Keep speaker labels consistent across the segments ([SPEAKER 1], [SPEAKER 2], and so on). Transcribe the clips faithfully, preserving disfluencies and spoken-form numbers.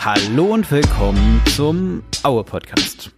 [SPEAKER 1] Hallo und willkommen zum Aue-Podcast.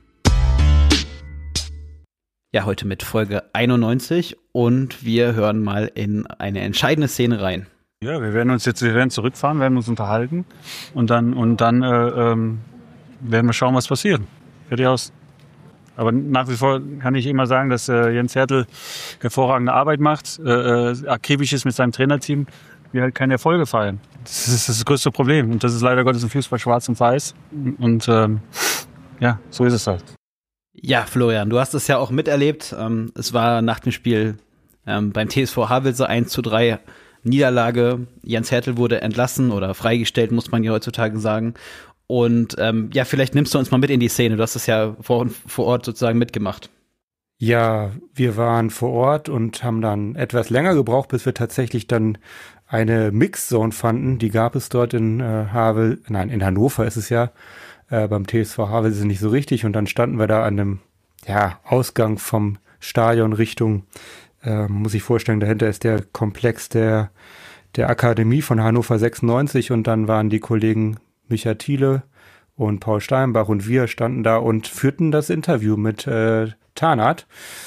[SPEAKER 1] Ja, heute mit Folge einundneunzig und wir hören mal in eine entscheidende Szene rein.
[SPEAKER 2] Ja, wir werden uns jetzt wir werden zurückfahren, werden uns unterhalten und dann und dann äh, ähm, werden wir schauen, was passiert. Fertig aus. Aber nach wie vor kann ich immer sagen, dass äh, Jens Hertel hervorragende Arbeit macht, äh, äh, akribisch ist mit seinem Trainerteam, wir halt keine Erfolge feiern. Das ist das größte Problem und das ist leider Gottes im Fußball schwarz und weiß und ähm, ja, so ist es halt.
[SPEAKER 1] Ja, Florian, du hast es ja auch miterlebt. Ähm, es war nach dem Spiel ähm, beim T S V Havelse eins zu drei Niederlage. Jens Hertel wurde entlassen oder freigestellt, muss man ja heutzutage sagen. Und ähm, ja, vielleicht nimmst du uns mal mit in die Szene. Du hast es ja vor, vor Ort sozusagen mitgemacht.
[SPEAKER 3] Ja, wir waren vor Ort und haben dann etwas länger gebraucht, bis wir tatsächlich dann eine Mixzone fanden. Die gab es dort in äh, Havel, nein, in Hannover ist es ja, äh, beim T S V Havelse nicht so richtig. Und dann standen wir da an einem ja, Ausgang vom Stadion Richtung, äh, muss ich vorstellen, dahinter ist der Komplex der, der Akademie von Hannover sechsundneunzig und dann waren die Kollegen Micha Thiele und Paul Steinbach und wir standen da und führten das Interview mit äh, Tarnath.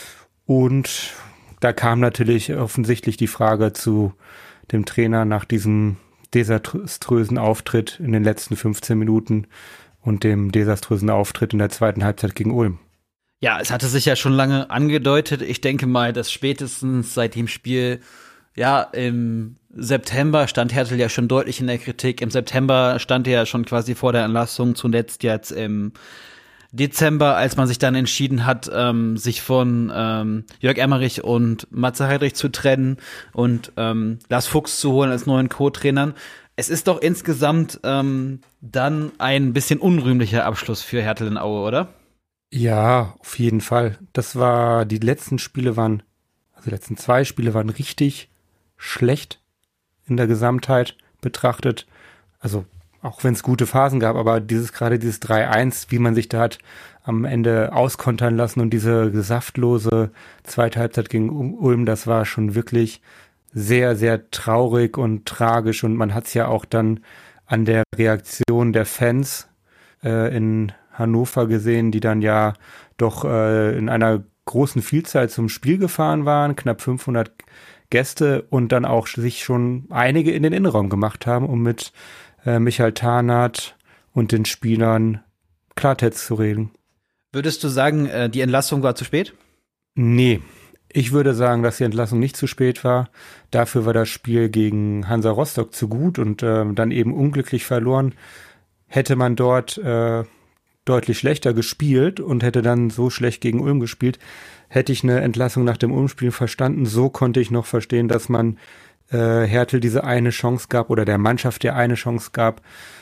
[SPEAKER 3] Und da kam natürlich offensichtlich die Frage zu dem Trainer nach diesem desaströsen Auftritt in den letzten fünfzehn Minuten und dem desaströsen Auftritt in der zweiten Halbzeit gegen Ulm.
[SPEAKER 1] Ja, es hatte sich ja schon lange angedeutet. Ich denke mal, dass spätestens seit dem Spiel, ja, im September stand Hertel ja schon deutlich in der Kritik. Im September stand er ja schon quasi vor der Entlassung, zuletzt jetzt im Dezember, als man sich dann entschieden hat, ähm, sich von ähm, Jörg Emmerich und Matze Heidrich zu trennen und ähm, Lars Fuchs zu holen als neuen Co-Trainern. Es ist doch insgesamt ähm, dann ein bisschen unrühmlicher Abschluss für Hertel in Aue, oder?
[SPEAKER 3] Ja, auf jeden Fall. Das war, die letzten Spiele waren, also die letzten zwei Spiele waren richtig schlecht in der Gesamtheit betrachtet. Also auch wenn es gute Phasen gab, aber dieses gerade dieses drei eins, wie man sich da hat am Ende auskontern lassen und diese saftlose zweite Halbzeit gegen Ulm, das war schon wirklich sehr, sehr traurig und tragisch und man hat es ja auch dann an der Reaktion der Fans äh, in Hannover gesehen, die dann ja doch äh, in einer großen Vielzahl zum Spiel gefahren waren, knapp fünfhundert Gäste und dann auch sich schon einige in den Innenraum gemacht haben, um mit äh, Michael Tarnath und den Spielern Klartext zu reden.
[SPEAKER 1] Würdest du sagen, äh, die Entlassung war zu spät?
[SPEAKER 3] Nee, ich würde sagen, dass die Entlassung nicht zu spät war. Dafür war das Spiel gegen Hansa Rostock zu gut und äh, dann eben unglücklich verloren. Hätte man dort äh, deutlich schlechter gespielt und hätte dann so schlecht gegen Ulm gespielt, hätte ich eine Entlassung nach dem Ulm-Spiel verstanden. So konnte ich noch verstehen, dass man äh, Hertel diese eine Chance gab oder der Mannschaft der eine Chance gab,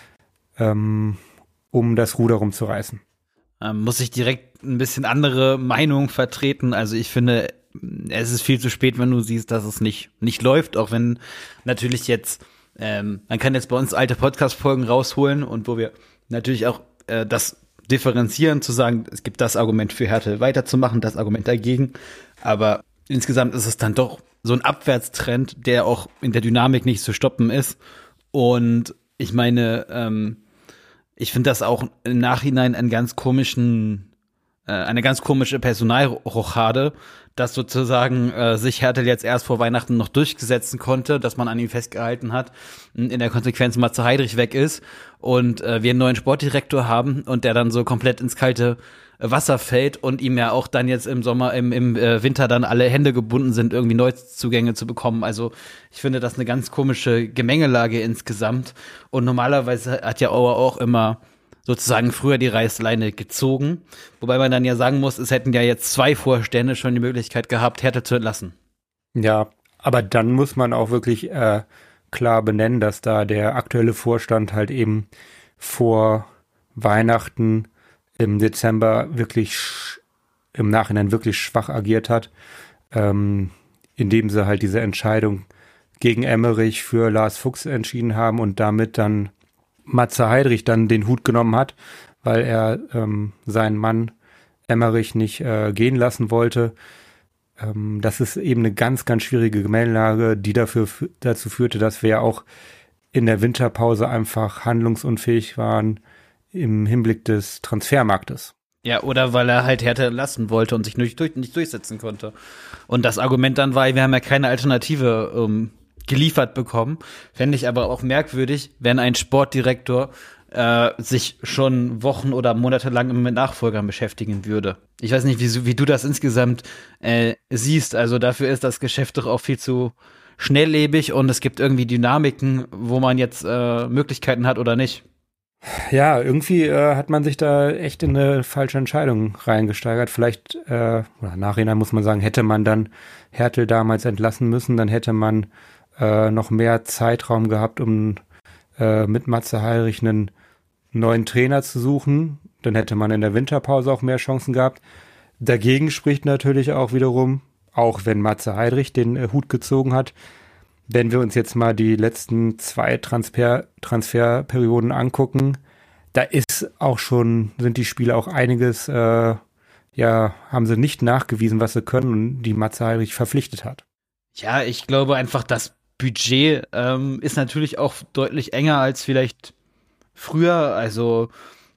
[SPEAKER 3] ähm, um das Ruder rumzureißen.
[SPEAKER 1] Ähm, muss ich direkt ein bisschen andere Meinung vertreten. Also ich finde, es ist viel zu spät, wenn du siehst, dass es nicht nicht läuft, auch wenn natürlich jetzt, ähm, man kann jetzt bei uns alte Podcast-Folgen rausholen und wo wir natürlich auch äh, das differenzieren, zu sagen, es gibt das Argument für Hertel weiterzumachen, das Argument dagegen, aber insgesamt ist es dann doch so ein Abwärtstrend, der auch in der Dynamik nicht zu stoppen ist und ich meine, ähm, ich finde das auch im Nachhinein einen ganz komischen, äh, eine ganz komische Personalrochade, dass sozusagen äh, sich Hertel jetzt erst vor Weihnachten noch durchgesetzen konnte, dass man an ihm festgehalten hat, in der Konsequenz Matze Heidrich weg ist und äh, wir einen neuen Sportdirektor haben und der dann so komplett ins kalte Wasser fällt und ihm ja auch dann jetzt im Sommer, im, im äh, Winter dann alle Hände gebunden sind, irgendwie Neuzugänge zu bekommen. Also ich finde das eine ganz komische Gemengelage insgesamt und normalerweise hat ja Aue auch immer sozusagen früher die Reißleine gezogen. Wobei man dann ja sagen muss, es hätten ja jetzt zwei Vorstände schon die Möglichkeit gehabt, Hertel zu entlassen.
[SPEAKER 3] Ja, aber dann muss man auch wirklich äh, klar benennen, dass da der aktuelle Vorstand halt eben vor Weihnachten im Dezember wirklich sch- im Nachhinein wirklich schwach agiert hat, ähm, indem sie halt diese Entscheidung gegen Emmerich für Lars Fuchs entschieden haben und damit dann Matze Heidrich dann den Hut genommen hat, weil er ähm, seinen Mann Emmerich nicht äh, gehen lassen wollte. Ähm, das ist eben eine ganz, ganz schwierige Gemengelage, die dafür dazu führte, dass wir ja auch in der Winterpause einfach handlungsunfähig waren im Hinblick des Transfermarktes.
[SPEAKER 1] Ja, oder weil er halt Hertha lassen wollte und sich nicht, durch, nicht durchsetzen konnte. Und das Argument dann war, wir haben ja keine Alternative ähm, geliefert bekommen. Fände ich aber auch merkwürdig, wenn ein Sportdirektor äh, sich schon Wochen oder Monate lang mit Nachfolgern beschäftigen würde. Ich weiß nicht, wie, wie du das insgesamt äh, siehst. Also dafür ist das Geschäft doch auch viel zu schnelllebig und es gibt irgendwie Dynamiken, wo man jetzt äh, Möglichkeiten hat oder nicht.
[SPEAKER 3] Ja, irgendwie äh, hat man sich da echt in eine falsche Entscheidung reingesteigert. Vielleicht, äh, oder nachhinein muss man sagen, hätte man dann Hertel damals entlassen müssen, dann hätte man äh, noch mehr Zeitraum gehabt, um äh, mit Matze Heilrich einen neuen Trainer zu suchen. Dann hätte man in der Winterpause auch mehr Chancen gehabt. Dagegen spricht natürlich auch wiederum, auch wenn Matze Heilrich den äh, Hut gezogen hat, wenn wir uns jetzt mal die letzten zwei Transfer, Transferperioden angucken, da ist auch schon, sind die Spieler auch einiges, äh, ja, haben sie nicht nachgewiesen, was sie können und die Matze Heilrich verpflichtet hat.
[SPEAKER 1] Ja, ich glaube einfach, das Budget ähm, ist natürlich auch deutlich enger als vielleicht früher. Also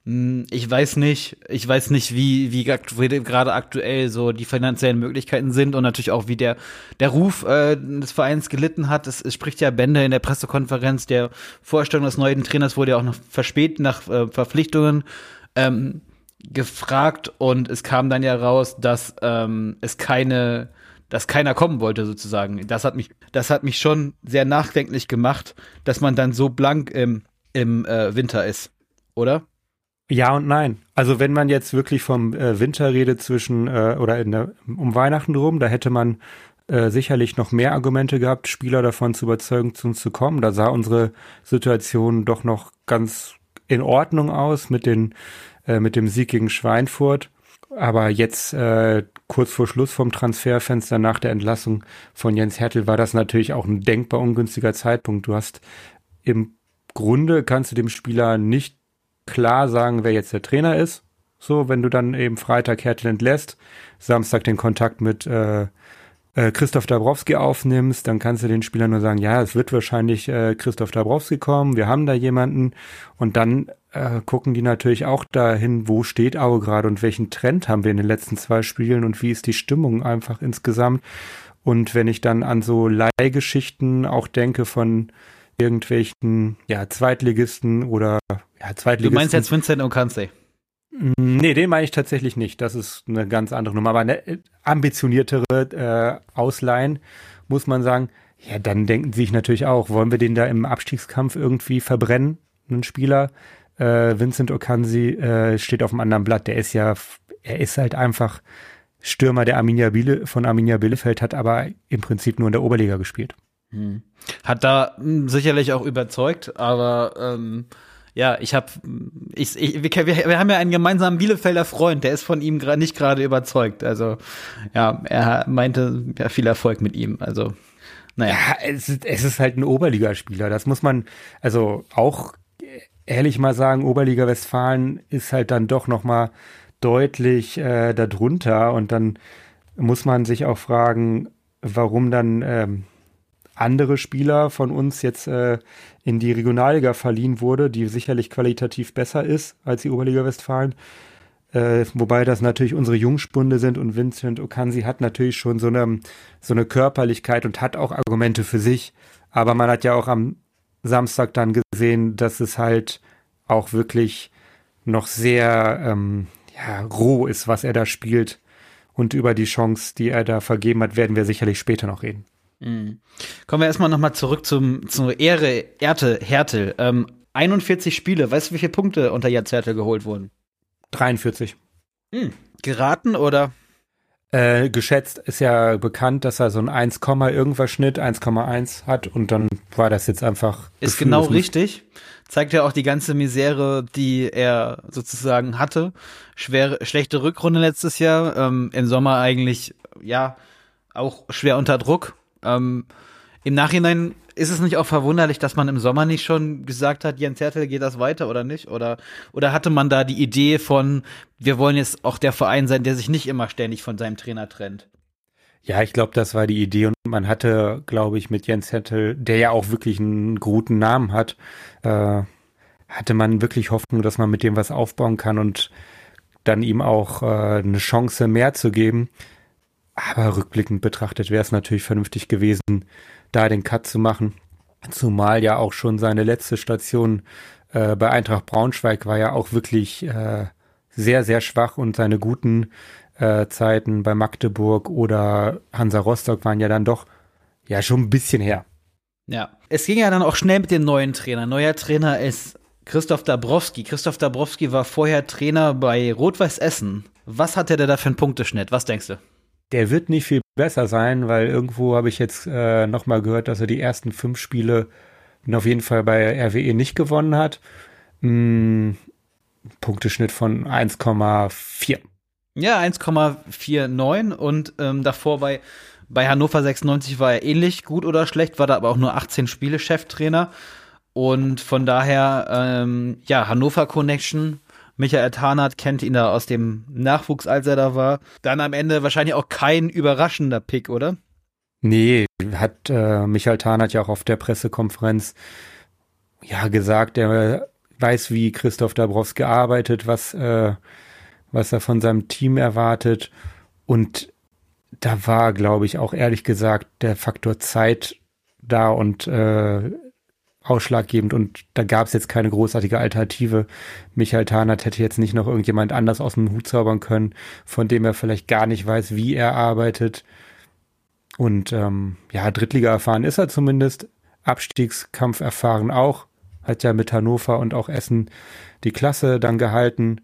[SPEAKER 1] ich weiß nicht, ich weiß nicht, wie wie gerade aktuell so die finanziellen Möglichkeiten sind und natürlich auch, wie der der Ruf äh, des Vereins gelitten hat. Es, es spricht ja Bände in der Pressekonferenz der Vorstellung des neuen Trainers, wurde ja auch noch verspätet nach äh, Verpflichtungen ähm, gefragt und es kam dann ja raus, dass ähm, es keine, dass keiner kommen wollte sozusagen. Das hat mich, das hat mich schon sehr nachdenklich gemacht, dass man dann so blank im im äh, Winter ist, oder?
[SPEAKER 3] Ja und nein. Also wenn man jetzt wirklich vom äh, Winter redet zwischen äh, oder in der, um Weihnachten rum, da hätte man äh, sicherlich noch mehr Argumente gehabt, Spieler davon zu überzeugen, zu uns zu kommen. Da sah unsere Situation doch noch ganz in Ordnung aus mit den äh, mit dem Sieg gegen Schweinfurt. Aber jetzt äh, kurz vor Schluss vom Transferfenster nach der Entlassung von Jens Hertel war das natürlich auch ein denkbar ungünstiger Zeitpunkt. Du hast im Grunde kannst du dem Spieler nicht klar sagen, wer jetzt der Trainer ist. So, wenn du dann eben Freitag Hertel entlässt, Samstag den Kontakt mit äh, äh, Christoph Dabrowski aufnimmst, dann kannst du den Spielern nur sagen, ja, es wird wahrscheinlich äh, Christoph Dabrowski kommen, wir haben da jemanden und dann äh, gucken die natürlich auch dahin, wo steht Aue gerade und welchen Trend haben wir in den letzten zwei Spielen und wie ist die Stimmung einfach insgesamt. Und wenn ich dann an so Leihgeschichten auch denke von irgendwelchen ja, Zweitligisten oder ja, Zweitligisten.
[SPEAKER 1] Du meinst jetzt Vincent Okanse?
[SPEAKER 3] Nee, den meine ich tatsächlich nicht. Das ist eine ganz andere Nummer. Aber eine ambitioniertere äh, Ausleihen, muss man sagen, ja, dann denken sie sich natürlich auch, wollen wir den da im Abstiegskampf irgendwie verbrennen, einen Spieler? Äh, Vincent Okanse äh, steht auf einem anderen Blatt. Der ist ja, er ist halt einfach Stürmer der Arminia Biele, von Arminia Bielefeld, hat aber im Prinzip nur in der Oberliga gespielt.
[SPEAKER 1] Hm. Hat da mh, sicherlich auch überzeugt, aber ähm, ja, ich habe, ich, ich, wir, wir haben ja einen gemeinsamen Bielefelder Freund, der ist von ihm gerade nicht gerade überzeugt. Also ja, er meinte ja viel Erfolg mit ihm. Also naja.
[SPEAKER 3] Ja, es ist, es ist halt ein Oberligaspieler. Das muss man also auch ehrlich mal sagen. Oberliga Westfalen ist halt dann doch noch mal deutlich äh, darunter und dann muss man sich auch fragen, warum dann ähm, andere Spieler von uns jetzt äh, in die Regionalliga verliehen wurde, die sicherlich qualitativ besser ist als die Oberliga Westfalen. Äh, wobei das natürlich unsere Jungspunde sind und Vincent Okanse hat natürlich schon so eine, so eine Körperlichkeit und hat auch Argumente für sich. Aber man hat ja auch am Samstag dann gesehen, dass es halt auch wirklich noch sehr ähm, ja, roh ist, was er da spielt. Und über die Chance, die er da vergeben hat, werden wir sicherlich später noch reden.
[SPEAKER 1] Mhm. Kommen wir erstmal nochmal zurück zum, zur Ehre Erte Hertel. Ähm, einundvierzig Spiele, weißt du, wie viele Punkte unter Jens Hertel geholt wurden?
[SPEAKER 3] dreiundvierzig.
[SPEAKER 1] Mhm. Geraten oder?
[SPEAKER 3] Äh, geschätzt ist ja bekannt, dass er so ein eins, irgendwas Schnitt, eins Komma eins hat und dann war das jetzt einfach.
[SPEAKER 1] Ist genau richtig. Zeigt ja auch die ganze Misere, die er sozusagen hatte. Schwere, schlechte Rückrunde letztes Jahr. Ähm, im Sommer eigentlich, ja, auch schwer unter Druck. Ähm, im Nachhinein ist es nicht auch verwunderlich, dass man im Sommer nicht schon gesagt hat, Jens Hertel, geht das weiter oder nicht? Oder, oder hatte man da die Idee von, wir wollen jetzt auch der Verein sein, der sich nicht immer ständig von seinem Trainer trennt?
[SPEAKER 3] Ja, ich glaube, das war die Idee und Man hatte, glaube ich, mit Jens Hertel, der ja auch wirklich einen guten Namen hat, äh, hatte man wirklich Hoffnung, dass man mit dem was aufbauen kann und dann ihm auch äh, eine Chance mehr zu geben. Aber rückblickend betrachtet wäre es natürlich vernünftig gewesen, da den Cut zu machen. Zumal ja auch schon seine letzte Station äh, bei Eintracht Braunschweig war ja auch wirklich äh, sehr, sehr schwach und seine guten äh, Zeiten bei Magdeburg oder Hansa Rostock waren ja dann doch ja schon ein bisschen her.
[SPEAKER 1] Ja, es ging ja dann auch schnell mit dem neuen Trainer. Neuer Trainer ist Christoph Dabrowski. Christoph Dabrowski war vorher Trainer bei Rot-Weiß Essen. Was hat der da für einen Punkteschnitt? Was denkst du?
[SPEAKER 3] Der wird nicht viel besser sein, weil irgendwo habe ich jetzt äh, nochmal gehört, dass er die ersten fünf Spiele auf jeden Fall bei R W E nicht gewonnen hat. Hm, Punkteschnitt von eins Komma vier.
[SPEAKER 1] Ja, eins Komma neunundvierzig und ähm, davor bei, bei Hannover sechsundneunzig war er ähnlich gut oder schlecht, war da aber auch nur achtzehn Spiele Cheftrainer. Und von daher, ähm, ja, Hannover Connection. Michael Tarnath kennt ihn da aus dem Nachwuchs, als er da war. Dann am Ende wahrscheinlich auch kein überraschender Pick, oder?
[SPEAKER 3] Nee, hat äh, Michael Tarnath ja auch auf der Pressekonferenz ja gesagt, er weiß, wie Christoph Dabrowski arbeitet, was, äh, was er von seinem Team erwartet. Und da war, glaube ich, auch ehrlich gesagt der Faktor Zeit da und äh, ausschlaggebend und da gab es jetzt keine großartige Alternative. Michael Tarnath hätte jetzt nicht noch irgendjemand anders aus dem Hut zaubern können, von dem er vielleicht gar nicht weiß, wie er arbeitet. Und ähm, ja, Drittliga erfahren ist er zumindest, Abstiegskampf erfahren auch, hat ja mit Hannover und auch Essen die Klasse dann gehalten.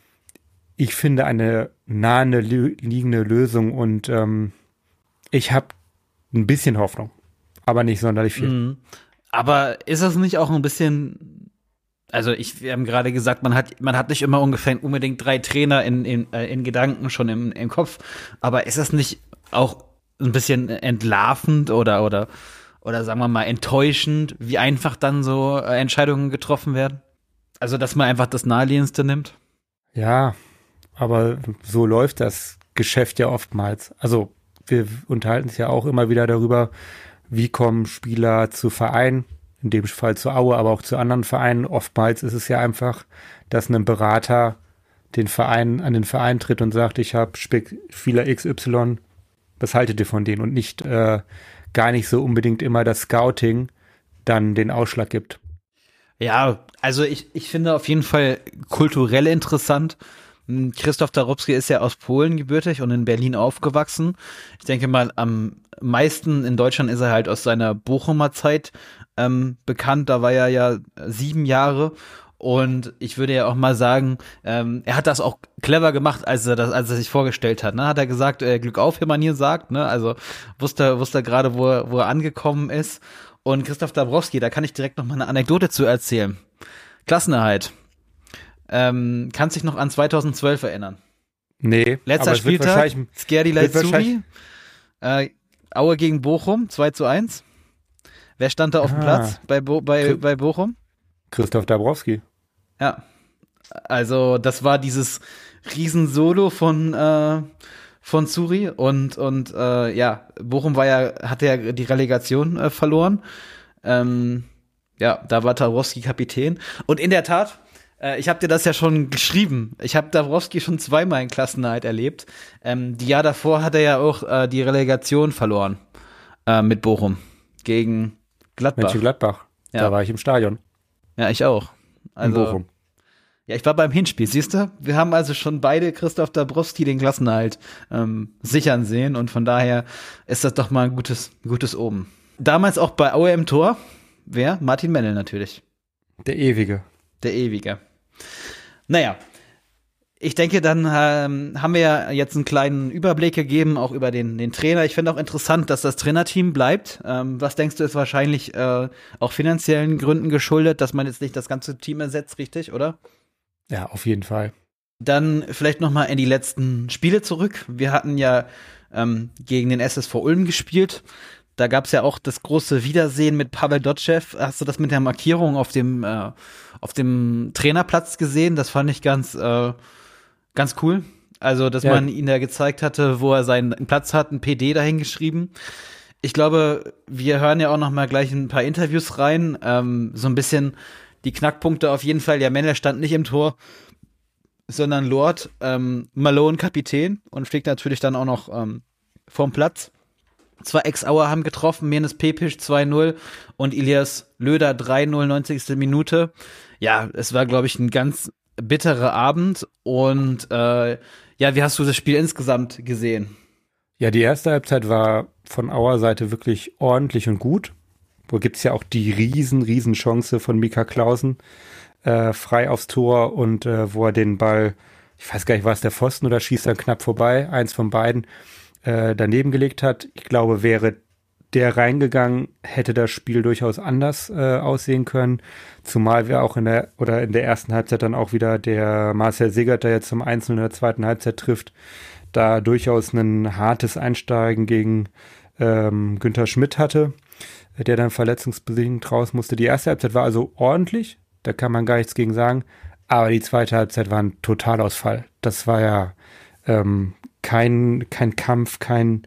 [SPEAKER 3] Ich finde eine nahe liegende Lösung und ähm, ich habe ein bisschen Hoffnung, aber nicht sonderlich viel.
[SPEAKER 1] Mhm. Aber ist das nicht auch ein bisschen, also ich, wir haben gerade gesagt, man hat, man hat nicht immer ungefähr unbedingt drei Trainer in, in, in Gedanken schon im, im Kopf, aber ist das nicht auch ein bisschen entlarvend oder, oder, oder sagen wir mal enttäuschend, wie einfach dann so Entscheidungen getroffen werden? Also, dass man einfach das Naheliegendste nimmt?
[SPEAKER 3] Ja, aber so läuft das Geschäft ja oftmals. Also, wir unterhalten uns ja auch immer wieder darüber, wie kommen Spieler zu Vereinen, in dem Fall zu Aue, aber auch zu anderen Vereinen. Oftmals ist es ja einfach, dass ein Berater den Verein an den Verein tritt und sagt, ich habe Spieler X Y, was haltet ihr von denen? Und nicht äh, gar nicht so unbedingt immer das Scouting dann den Ausschlag gibt.
[SPEAKER 1] Ja, also ich, ich finde auf jeden Fall kulturell interessant. Christoph Dabrowski ist ja aus Polen gebürtig und in Berlin aufgewachsen. Ich denke mal, am meisten in Deutschland ist er halt aus seiner Bochumer Zeit ähm, bekannt. Da war er ja sieben Jahre. Und ich würde ja auch mal sagen, ähm, er hat das auch clever gemacht, als er das, als er sich vorgestellt hat. Ne? Hat er gesagt, äh, Glück auf, wie man hier sagt. Ne? Also wusste, wusste gerade, wo er, wo er angekommen ist. Und Christoph Dabrowski, da kann ich direkt noch mal eine Anekdote zu erzählen. Klassenerhalt. Ähm, kannst dich noch an zweitausendzwölf erinnern?
[SPEAKER 3] Nee.
[SPEAKER 1] Letzter Spieltag, Skerdi Leitzuri, äh, Aue gegen Bochum, zwei zu eins. Wer stand da auf dem
[SPEAKER 3] ah.
[SPEAKER 1] Platz bei, Bo- bei, bei Bochum?
[SPEAKER 3] Christoph Dabrowski.
[SPEAKER 1] Ja, also das war dieses Riesensolo von äh, von Zuri und und äh, ja, Bochum war ja hatte ja die Relegation äh, verloren. Ähm, ja, da war Dabrowski Kapitän und in der Tat, äh, ich habe dir das ja schon geschrieben. Ich habe Dabrowski schon zweimal in Klassenerhalt erlebt. Ähm, die Jahr davor hat er ja auch äh, die Relegation verloren äh, mit Bochum gegen Gladbach.
[SPEAKER 3] Mönchengladbach.
[SPEAKER 1] Ja.
[SPEAKER 3] Da war ich im Stadion.
[SPEAKER 1] Ja, ich auch. Also,
[SPEAKER 3] in Bochum.
[SPEAKER 1] Ja, ich war beim Hinspiel, siehst du? Wir haben also schon beide Christoph Dabrowski den Klassenerhalt ähm, sichern sehen und von daher ist das doch mal ein gutes, gutes Oben. Damals auch bei Aue im Tor, wer? Martin Mennel natürlich.
[SPEAKER 3] Der Ewige.
[SPEAKER 1] Der Ewige. Naja, ich denke, dann ähm, haben wir ja jetzt einen kleinen Überblick gegeben, auch über den, den Trainer. Ich finde auch interessant, dass das Trainerteam bleibt. Ähm, was denkst du, ist wahrscheinlich äh, auch finanziellen Gründen geschuldet, dass man jetzt nicht das ganze Team ersetzt, richtig, oder?
[SPEAKER 3] Ja, auf jeden Fall.
[SPEAKER 1] Dann vielleicht noch mal in die letzten Spiele zurück. Wir hatten ja ähm, gegen den S S V Ulm gespielt. Da gab es ja auch das große Wiedersehen mit Pavel Dotschew. Hast du das mit der Markierung auf dem äh, auf dem Trainerplatz gesehen? Das fand ich ganz äh, ganz cool. Also, dass
[SPEAKER 3] ja.
[SPEAKER 1] man ihn da gezeigt hatte, wo er seinen Platz hat, ein P D dahin geschrieben. Ich glaube, wir hören ja auch noch mal gleich ein paar Interviews rein. Ähm, so ein bisschen die Knackpunkte auf jeden Fall. Ja, Mennel stand nicht im Tor, sondern Lord, ähm, Malone Kapitän und fliegt natürlich dann auch noch ähm, vom Platz. Zwei Ex-Auer haben getroffen, Mirnes Pepic zwei null und Ilias Löder drei null, neunzigste Minute. Ja, es war, glaube ich, ein ganz bitterer Abend. Und äh, ja, wie hast du das Spiel insgesamt gesehen?
[SPEAKER 3] Ja, die erste Halbzeit war von Auer Seite wirklich ordentlich und gut. Wo gibt's ja auch die riesen, riesen Chance von Mika Clausen äh, frei aufs Tor und äh, wo er den Ball, ich weiß gar nicht, war es der Pfosten oder schießt er knapp vorbei, eins von beiden, äh, daneben gelegt hat. Ich glaube, wäre der reingegangen, hätte das Spiel durchaus anders äh, aussehen können. Zumal wir auch in der oder in der ersten Halbzeit dann auch wieder der Marcel Segert, der jetzt zum eins null in der zweiten Halbzeit trifft, da durchaus ein hartes Einsteigen gegen ähm, Günther Schmidt hatte, der dann verletzungsbedingt raus musste. Die erste Halbzeit war also ordentlich, da kann man gar nichts gegen sagen, aber die zweite Halbzeit war ein Totalausfall. Das war ja ähm, kein, kein Kampf, kein,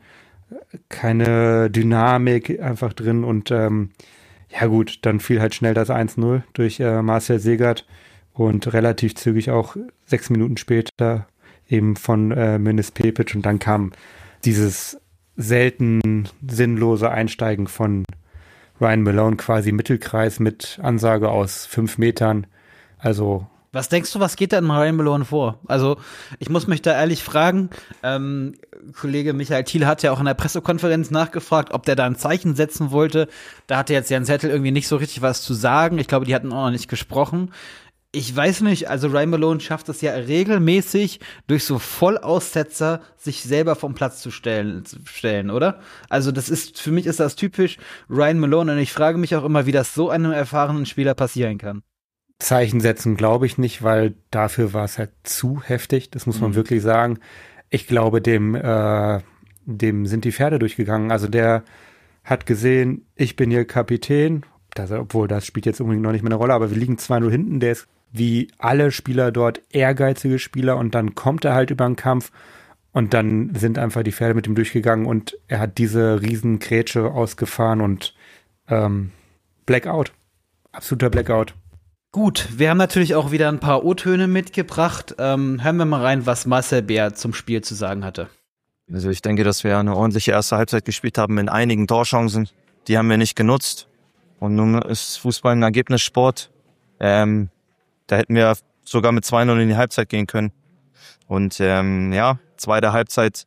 [SPEAKER 3] keine Dynamik einfach drin und ähm, ja gut, dann fiel halt schnell das eins null durch äh, Marcel Segert und relativ zügig auch sechs Minuten später eben von äh, Mirnes Pepic und dann kam dieses selten sinnlose Einsteigen von Ryan Malone quasi Mittelkreis mit Ansage aus fünf Metern. Also
[SPEAKER 1] was denkst du, was geht da in Ryan Malone vor? Also ich muss mich da ehrlich fragen, ähm, Kollege Michael Thiel hat ja auch in der Pressekonferenz nachgefragt, ob der da ein Zeichen setzen wollte. Da hatte jetzt Jens Hertel irgendwie nicht so richtig was zu sagen. Ich glaube, die hatten auch noch nicht gesprochen. Ich weiß nicht, also Ryan Malone schafft es ja regelmäßig, durch so Vollaussetzer sich selber vom Platz zu stellen, zu stellen, oder? Also das ist, für mich ist das typisch Ryan Malone und ich frage mich auch immer, wie das so einem erfahrenen Spieler passieren kann.
[SPEAKER 3] Zeichen setzen glaube ich nicht, weil dafür war es halt zu heftig, das muss man mhm. wirklich sagen. Ich glaube, dem, äh, dem sind die Pferde durchgegangen. Also der hat gesehen, ich bin hier Kapitän, das, obwohl das spielt jetzt unbedingt noch nicht mehr eine Rolle, aber wir liegen zwei null hinten, der ist wie alle Spieler dort ehrgeizige Spieler und dann kommt er halt über den Kampf und dann sind einfach die Pferde mit ihm durchgegangen und er hat diese riesen Grätsche ausgefahren und ähm, Blackout, absoluter Blackout.
[SPEAKER 1] Gut, wir haben natürlich auch wieder ein paar O-Töne mitgebracht. Ähm, hören wir mal rein, was Marcel Bär zum Spiel zu sagen hatte.
[SPEAKER 4] Also ich denke, dass wir eine ordentliche erste Halbzeit gespielt haben in einigen Torchancen. Die haben wir nicht genutzt. Und nun ist Fußball ein Ergebnissport. Ähm, da hätten wir sogar mit zwei null in die Halbzeit gehen können. Und ähm, ja, zweite Halbzeit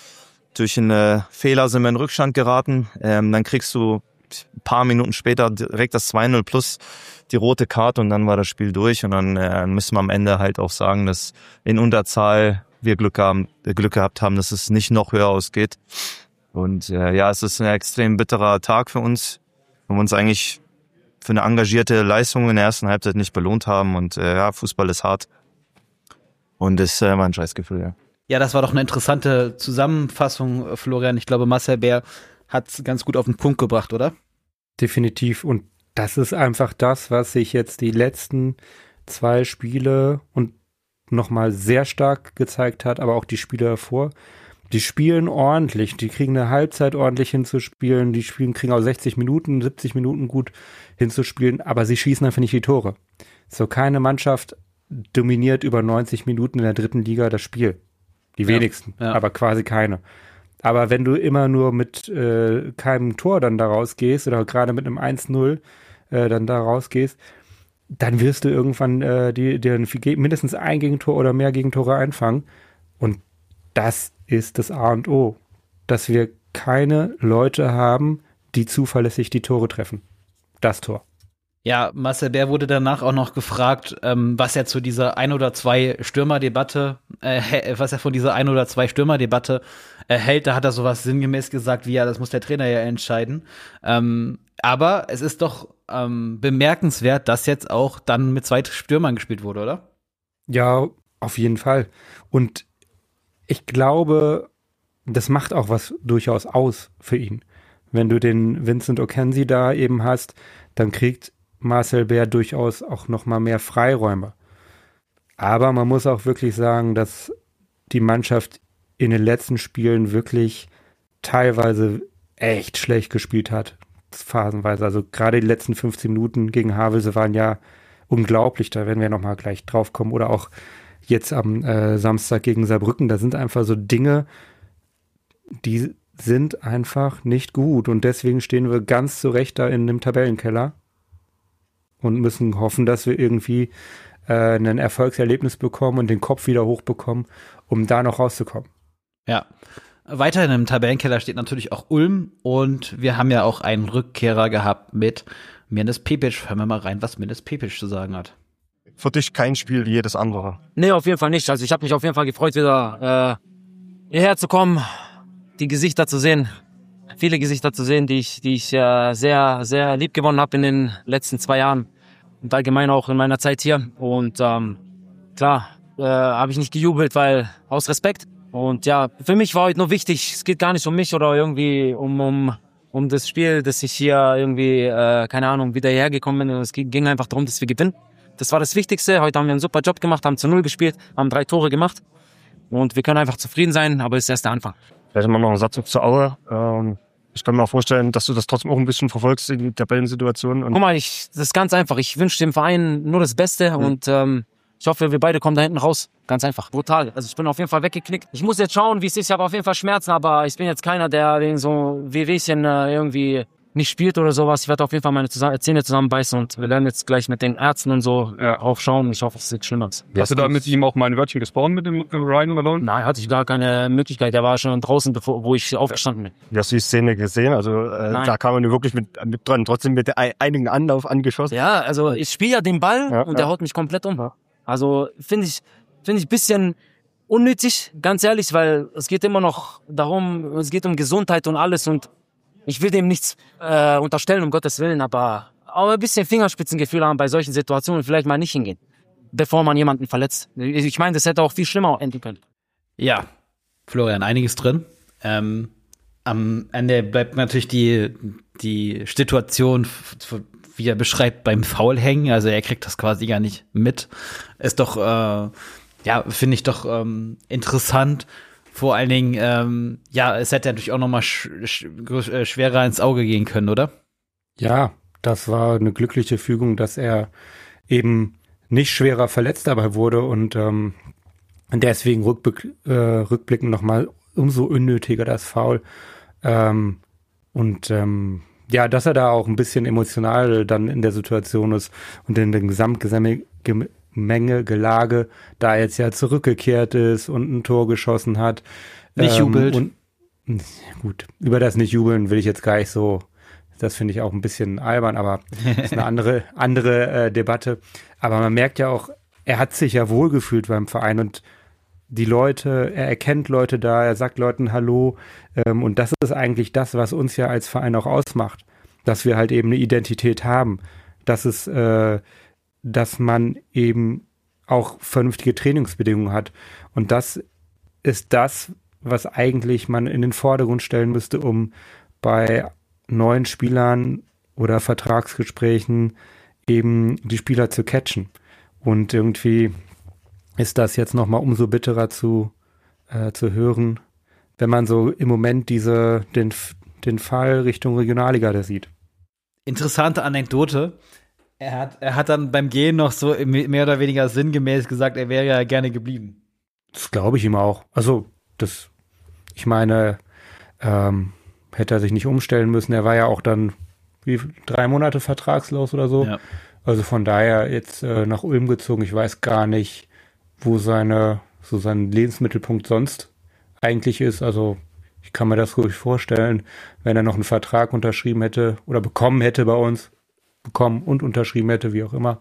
[SPEAKER 4] durch einen Fehler sind wir in Rückstand geraten. Ähm, dann kriegst du ein paar Minuten später direkt das zwei null plus die rote Karte und dann war das Spiel durch. Und dann äh, müssen wir am Ende halt auch sagen, dass in Unterzahl wir Glück haben, Glück gehabt haben, dass es nicht noch höher ausgeht. Und äh, ja, es ist ein extrem bitterer Tag für uns. Wir uns eigentlich für eine engagierte Leistung in der ersten Halbzeit nicht belohnt haben. Und äh, ja, Fußball ist hart. Und das äh, war ein Scheißgefühl, ja.
[SPEAKER 1] Ja, das war doch eine interessante Zusammenfassung, Florian. Ich glaube, Marcel Bär hat es ganz gut auf den Punkt gebracht, oder?
[SPEAKER 3] Definitiv. Und das ist einfach das, was sich jetzt die letzten zwei Spiele und nochmal sehr stark gezeigt hat, aber auch die Spiele davor. Die spielen ordentlich, die kriegen eine Halbzeit ordentlich hinzuspielen, die spielen, kriegen auch sechzig Minuten, siebzig Minuten gut hinzuspielen, aber sie schießen einfach nicht die Tore. So, keine Mannschaft dominiert über neunzig Minuten in der dritten Liga das Spiel. Die ja, wenigsten, ja. aber quasi keine. Aber wenn du immer nur mit äh, keinem Tor dann da rausgehst oder gerade mit einem eins null äh, dann da rausgehst, dann wirst du irgendwann äh, die, die mindestens ein Gegentor oder mehr Gegentore einfangen. Und das ist das A und O, dass wir keine Leute haben, die zuverlässig die Tore treffen. Das Tor.
[SPEAKER 1] Ja, Marcel Bär wurde danach auch noch gefragt, ähm, was er zu dieser ein oder zwei Stürmerdebatte, äh, was er von dieser ein oder zwei Stürmerdebatte äh, hält. Da hat er sowas sinngemäß gesagt, wie ja, das muss der Trainer ja entscheiden. Ähm, aber es ist doch ähm, bemerkenswert, dass jetzt auch dann mit zwei Stürmern gespielt wurde, oder?
[SPEAKER 3] Ja, auf jeden Fall. Und ich glaube, das macht auch was durchaus aus für ihn. Wenn du den Vincent Okenzie da eben hast, dann kriegt Marcel Bär durchaus auch noch mal mehr Freiräume. Aber man muss auch wirklich sagen, dass die Mannschaft in den letzten Spielen wirklich teilweise echt schlecht gespielt hat, phasenweise. Also gerade die letzten fünfzehn Minuten gegen Havelse waren ja unglaublich, da werden wir nochmal gleich drauf kommen. Oder auch jetzt am äh, Samstag gegen Saarbrücken, da sind einfach so Dinge, die sind einfach nicht gut. Und deswegen stehen wir ganz zu Recht da in dem Tabellenkeller und müssen hoffen, dass wir irgendwie äh, ein Erfolgserlebnis bekommen und den Kopf wieder hochbekommen, um da noch rauszukommen.
[SPEAKER 1] Ja. Weiterhin im Tabellenkeller steht natürlich auch Ulm und wir haben ja auch einen Rückkehrer gehabt mit Mirnes Pepic. Hören wir mal rein, was Mirnes Pepic zu sagen hat.
[SPEAKER 5] Für dich kein Spiel wie jedes andere?
[SPEAKER 6] Nee, auf jeden Fall nicht. Also ich habe mich auf jeden Fall gefreut, wieder äh, hierher zu kommen, die Gesichter zu sehen, viele Gesichter zu sehen, die ich, die ich äh, sehr, sehr lieb gewonnen habe in den letzten zwei Jahren und allgemein auch in meiner Zeit hier. Und ähm, klar, äh, habe ich nicht gejubelt, weil aus Respekt. Und ja, für mich war heute nur wichtig, es geht gar nicht um mich oder irgendwie um um um das Spiel, dass ich hier irgendwie, äh, keine Ahnung, wieder hierher gekommen bin. Es ging einfach darum, dass wir gewinnen. Das war das Wichtigste. Heute haben wir einen super Job gemacht, haben zu Null gespielt, haben drei Tore gemacht. Und wir können einfach zufrieden sein, aber es ist erst der Anfang.
[SPEAKER 5] Vielleicht mal noch einen Satz zur Aue. Ähm, ich kann mir auch vorstellen, dass du das trotzdem auch ein bisschen verfolgst in die Tabellensituation. Und
[SPEAKER 6] Guck mal, ich, das ist ganz einfach. Ich wünsche dem Verein nur das Beste mhm. und ähm, ich hoffe, wir beide kommen da hinten raus. Ganz einfach. Brutal. Also ich bin auf jeden Fall weggeknickt. Ich muss jetzt schauen, wie es ist. Ich habe auf jeden Fall Schmerzen, aber ich bin jetzt keiner, der wegen so Wehwehchen äh, irgendwie nicht spielt oder sowas. Ich werde auf jeden Fall meine Zusammen- Zähne zusammenbeißen und wir werden jetzt gleich mit den Ärzten und so äh, aufschauen. Ich hoffe, es ist schlimmer.
[SPEAKER 2] Hast du da mit ihm auch mal ein Wörtchen gesprochen mit dem Ryan Malone?
[SPEAKER 6] Nein, hatte ich gar keine Möglichkeit. Der war schon draußen, bevor, wo ich aufgestanden bin.
[SPEAKER 5] Wie hast du die Szene gesehen? Also äh, da kam man wirklich mit, mit dran, trotzdem mit einigen Anlauf angeschossen.
[SPEAKER 6] Ja, also ich spiele ja den Ball
[SPEAKER 5] ja,
[SPEAKER 6] und
[SPEAKER 5] ja.
[SPEAKER 6] der haut mich komplett um. Ja. Also finde ich, finde ich ein bisschen unnötig, ganz ehrlich, weil es geht immer noch darum, es geht um Gesundheit und alles und ich will dem nichts äh, unterstellen, um Gottes Willen, aber auch ein bisschen Fingerspitzengefühl haben bei solchen Situationen, vielleicht mal nicht hingehen, bevor man jemanden verletzt. Ich meine, das hätte auch viel schlimmer enden können.
[SPEAKER 1] Ja, Florian, einiges drin. Ähm, am Ende bleibt natürlich die, die Situation, wie er beschreibt, beim Foul hängen. Also er kriegt das quasi gar nicht mit. Ist doch, äh, ja, finde ich doch ähm, interessant. Vor allen Dingen, ähm, ja, es hätte natürlich auch noch mal sch- sch- schwerer ins Auge gehen können, oder?
[SPEAKER 3] Ja, das war eine glückliche Fügung, dass er eben nicht schwerer verletzt dabei wurde und ähm, deswegen rückblick, äh, rückblickend nochmal umso unnötiger das Foul. Ähm, und ähm, ja, dass er da auch ein bisschen emotional dann in der Situation ist und in dem Gesamtgemenge Gelage, da jetzt ja zurückgekehrt ist und ein Tor geschossen hat.
[SPEAKER 1] Nicht
[SPEAKER 3] ähm,
[SPEAKER 1] jubelt.
[SPEAKER 3] Und, gut, über das Nicht-Jubeln will ich jetzt gar nicht so, das finde ich auch ein bisschen albern, aber das ist eine andere, andere äh, Debatte. Aber man merkt ja auch, er hat sich ja wohlgefühlt beim Verein und die Leute, er erkennt Leute da, er sagt Leuten Hallo ähm, und das ist eigentlich das, was uns ja als Verein auch ausmacht, dass wir halt eben eine Identität haben, dass es, äh, dass man eben auch vernünftige Trainingsbedingungen hat und das ist das, was eigentlich man in den Vordergrund stellen müsste, um bei neuen Spielern oder Vertragsgesprächen eben die Spieler zu catchen und irgendwie ist das jetzt nochmal umso bitterer zu, äh, zu hören, wenn man so im Moment diese, den, den Fall Richtung Regionalliga da sieht.
[SPEAKER 1] Interessante Anekdote. Er hat, er hat dann beim Gehen noch so mehr oder weniger sinngemäß gesagt, er wäre ja gerne geblieben.
[SPEAKER 3] Das glaube ich ihm auch. Also, das, ich meine, ähm, hätte er sich nicht umstellen müssen. Er war ja auch dann wie drei Monate vertragslos oder so.
[SPEAKER 1] Ja.
[SPEAKER 3] Also von daher jetzt äh, nach Ulm gezogen. Ich weiß gar nicht, wo seine, so sein Lebensmittelpunkt sonst eigentlich ist. Also ich kann mir das ruhig vorstellen, wenn er noch einen Vertrag unterschrieben hätte oder bekommen hätte bei uns, bekommen und unterschrieben hätte, wie auch immer,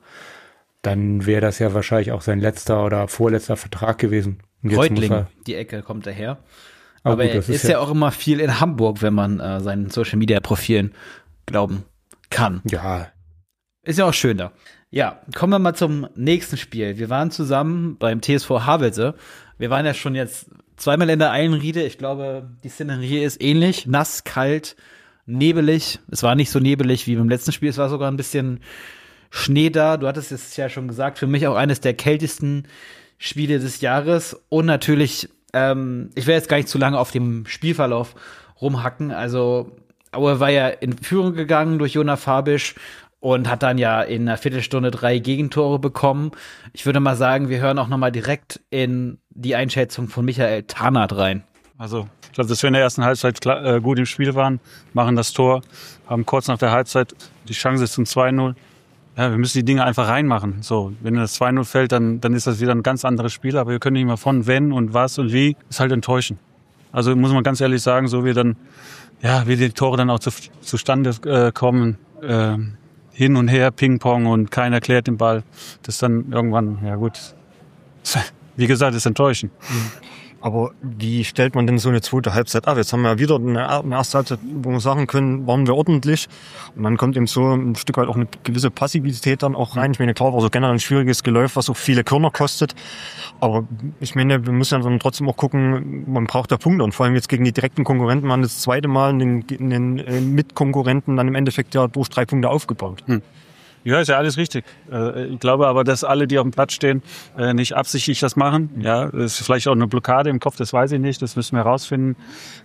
[SPEAKER 3] dann wäre das ja wahrscheinlich auch sein letzter oder vorletzter Vertrag gewesen. Und jetzt
[SPEAKER 1] Reutling,
[SPEAKER 3] muss er,
[SPEAKER 1] die Ecke kommt daher.
[SPEAKER 3] Aber
[SPEAKER 1] Aber
[SPEAKER 3] gut,
[SPEAKER 1] er
[SPEAKER 3] das
[SPEAKER 1] ist,
[SPEAKER 3] ist
[SPEAKER 1] ja,
[SPEAKER 3] ja-
[SPEAKER 1] auch immer viel in Hamburg, wenn man äh, seinen Social-Media-Profilen glauben kann.
[SPEAKER 3] ja,
[SPEAKER 1] Ist ja auch schön da. Ja, kommen wir mal zum nächsten Spiel. Wir waren zusammen beim T S V Havelse. Wir waren ja schon jetzt zweimal in der Eilenriede. Ich glaube, die Szenerie ist ähnlich. Nass, kalt, nebelig. Es war nicht so nebelig wie beim letzten Spiel. Es war sogar ein bisschen Schnee da. Du hattest es ja schon gesagt. Für mich auch eines der kältesten Spiele des Jahres. Und natürlich, ähm, ich werde jetzt gar nicht zu lange auf dem Spielverlauf rumhacken. Also Aue war ja in Führung gegangen durch Jona Fabisch und hat dann ja in einer Viertelstunde drei Gegentore bekommen. Ich würde mal sagen, wir hören auch noch mal direkt in die Einschätzung von Michael Tarnath rein.
[SPEAKER 2] Also ich glaube, dass wir in der ersten Halbzeit klar, äh, gut im Spiel waren, machen das Tor, haben kurz nach der Halbzeit die Chance zum zwei null. Ja, wir müssen die Dinge einfach reinmachen. So, wenn das zwei null fällt, dann, dann ist das wieder ein ganz anderes Spiel. Aber wir können nicht mehr von wenn und was und wie, ist halt enttäuschen. Also muss man ganz ehrlich sagen, so wie dann, ja, wie die Tore dann auch zu, zustande äh, kommen, äh, hin und her, Ping-Pong und keiner klärt den Ball. Das ist dann irgendwann, ja gut, wie gesagt, ist enttäuschend.
[SPEAKER 5] Aber wie stellt man denn so eine zweite Halbzeit ab? Jetzt haben wir wieder eine, eine erste Halbzeit, wo wir sagen können, waren wir ordentlich. Und dann kommt eben so ein Stück weit auch eine gewisse Passivität dann auch rein. Ich meine, klar war so generell ein schwieriges Geläuf, was auch viele Körner kostet. Aber ich meine, wir müssen dann trotzdem auch gucken, man braucht da Punkte. Und vor allem jetzt gegen die direkten Konkurrenten waren das zweite Mal in den, in den äh, Mitkonkurrenten dann im Endeffekt ja durch drei Punkte aufgebaut.
[SPEAKER 2] Hm. Ja, ist ja alles richtig. Ich glaube aber, dass alle, die auf dem Platz stehen, nicht absichtlich das machen. Ja, das ist vielleicht auch eine Blockade im Kopf, das weiß ich nicht, das müssen wir herausfinden.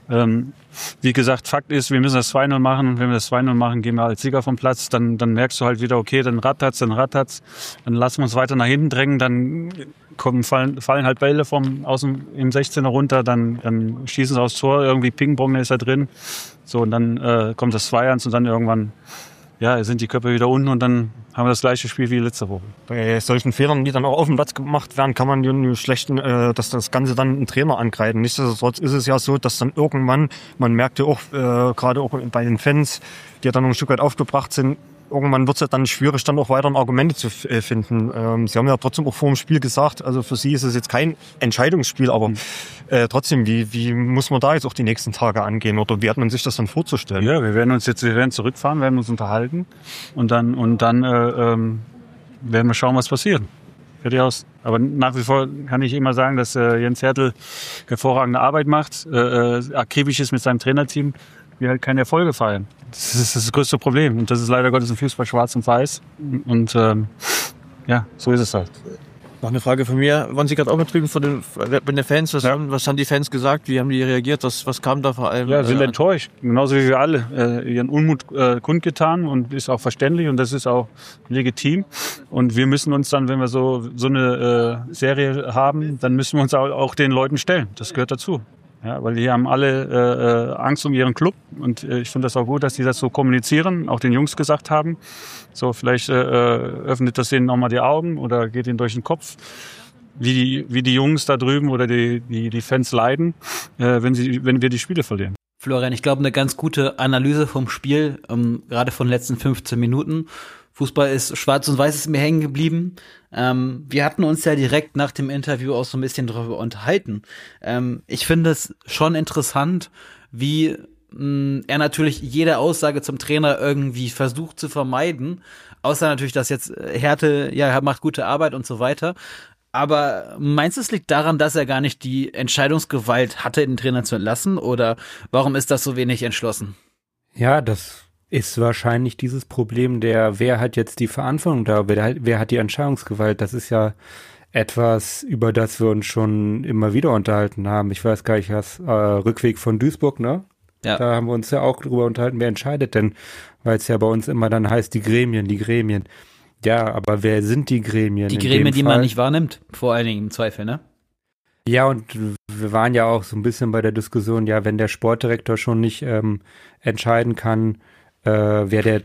[SPEAKER 2] Wie gesagt, Fakt ist, wir müssen das zwei null machen und wenn wir das zwei null machen, gehen wir als Sieger vom Platz, dann, dann merkst du halt wieder, okay, dann rattert's, dann rattert's, dann lassen wir uns weiter nach hinten drängen, dann kommen, fallen, fallen halt Bälle vom, aus dem, im sechzehner runter, dann, dann schießen sie aufs Tor, irgendwie Ping-Pong, ist da drin. So, und dann äh, kommt das zwei eins und dann irgendwann ja, sind die Köpfe wieder unten und dann haben wir das gleiche Spiel wie letzte Woche.
[SPEAKER 5] Bei solchen Fehlern, die dann auch auf dem Platz gemacht werden, kann man nur schlechten, äh, dass das Ganze dann einen Trainer angreifen. Nichtsdestotrotz ist es ja so, dass dann irgendwann, man merkt ja auch, äh, gerade auch bei den Fans, die ja dann noch ein Stück weit aufgebracht sind, irgendwann wird es ja dann schwierig, dann auch weiter Argumente zu äh, finden. Ähm, Sie haben ja trotzdem auch vor dem Spiel gesagt, also für Sie ist es jetzt kein Entscheidungsspiel, aber äh, trotzdem, wie, wie muss man da jetzt auch die nächsten Tage angehen oder wie hat man sich das dann vorzustellen?
[SPEAKER 2] Ja, wir werden uns jetzt, wir werden zurückfahren, werden uns unterhalten und dann, und dann äh, ähm, werden wir schauen, was passiert. Fertig aus. Aber nach wie vor kann ich immer sagen, dass äh, Jens Hertel hervorragende Arbeit macht, äh, äh, akribisch ist mit seinem Trainerteam, wir halt keine Erfolge feiern. Das ist das größte Problem. Und das ist leider Gottes im Fußball schwarz und weiß. Und ähm, ja, so ist es halt.
[SPEAKER 7] Noch eine Frage von mir. Waren Sie gerade auch mit drüben von den, bei den Fans? Was, ja. haben, was haben die Fans gesagt? Wie haben die reagiert? Was, was kam da vor allem?
[SPEAKER 2] Ja, sind
[SPEAKER 7] äh,
[SPEAKER 2] enttäuscht. Genauso wie wir alle. Äh, ihren Unmut äh, kundgetan und ist auch verständlich und das ist auch legitim. Und wir müssen uns dann, wenn wir so, so eine äh, Serie haben, dann müssen wir uns auch, auch den Leuten stellen. Das gehört dazu. Ja, weil die haben alle äh, Angst um ihren Club und äh, ich finde das auch gut, dass die das so kommunizieren, auch den Jungs gesagt haben. So, vielleicht äh, öffnet das denen nochmal die Augen oder geht ihnen durch den Kopf, wie die, wie die Jungs da drüben oder die, die, die Fans leiden, äh, wenn, sie, wenn wir die Spiele verlieren.
[SPEAKER 1] Florian, ich glaube, eine ganz gute Analyse vom Spiel, ähm, gerade von den letzten fünfzehn Minuten. Fußball ist schwarz und weiß, ist mir hängen geblieben. Ähm, wir hatten uns ja direkt nach dem Interview auch so ein bisschen darüber unterhalten. Ähm, ich finde es schon interessant, wie mh, er natürlich jede Aussage zum Trainer irgendwie versucht zu vermeiden. Außer natürlich, dass jetzt Hertel, ja, er macht gute Arbeit und so weiter. Aber meinst du, es liegt daran, dass er gar nicht die Entscheidungsgewalt hatte, den Trainer zu entlassen? Oder warum ist das so wenig entschlossen?
[SPEAKER 3] Ja, das ist wahrscheinlich dieses Problem der, wer hat jetzt die Verantwortung da, wer, wer hat die Entscheidungsgewalt, das ist ja etwas, über das wir uns schon immer wieder unterhalten haben. Ich weiß gar nicht, was, äh, Rückweg von Duisburg, ne? Ja. Da haben wir uns ja auch drüber unterhalten, wer entscheidet denn, weil es ja bei uns immer dann heißt, die Gremien, die Gremien. Ja, aber wer sind die Gremien?
[SPEAKER 1] Die Gremien, die man nicht wahrnimmt, vor allen Dingen im Zweifel, ne?
[SPEAKER 3] Ja, und wir waren ja auch so ein bisschen bei der Diskussion, ja, wenn der Sportdirektor schon nicht ähm, entscheiden kann, Äh, wer der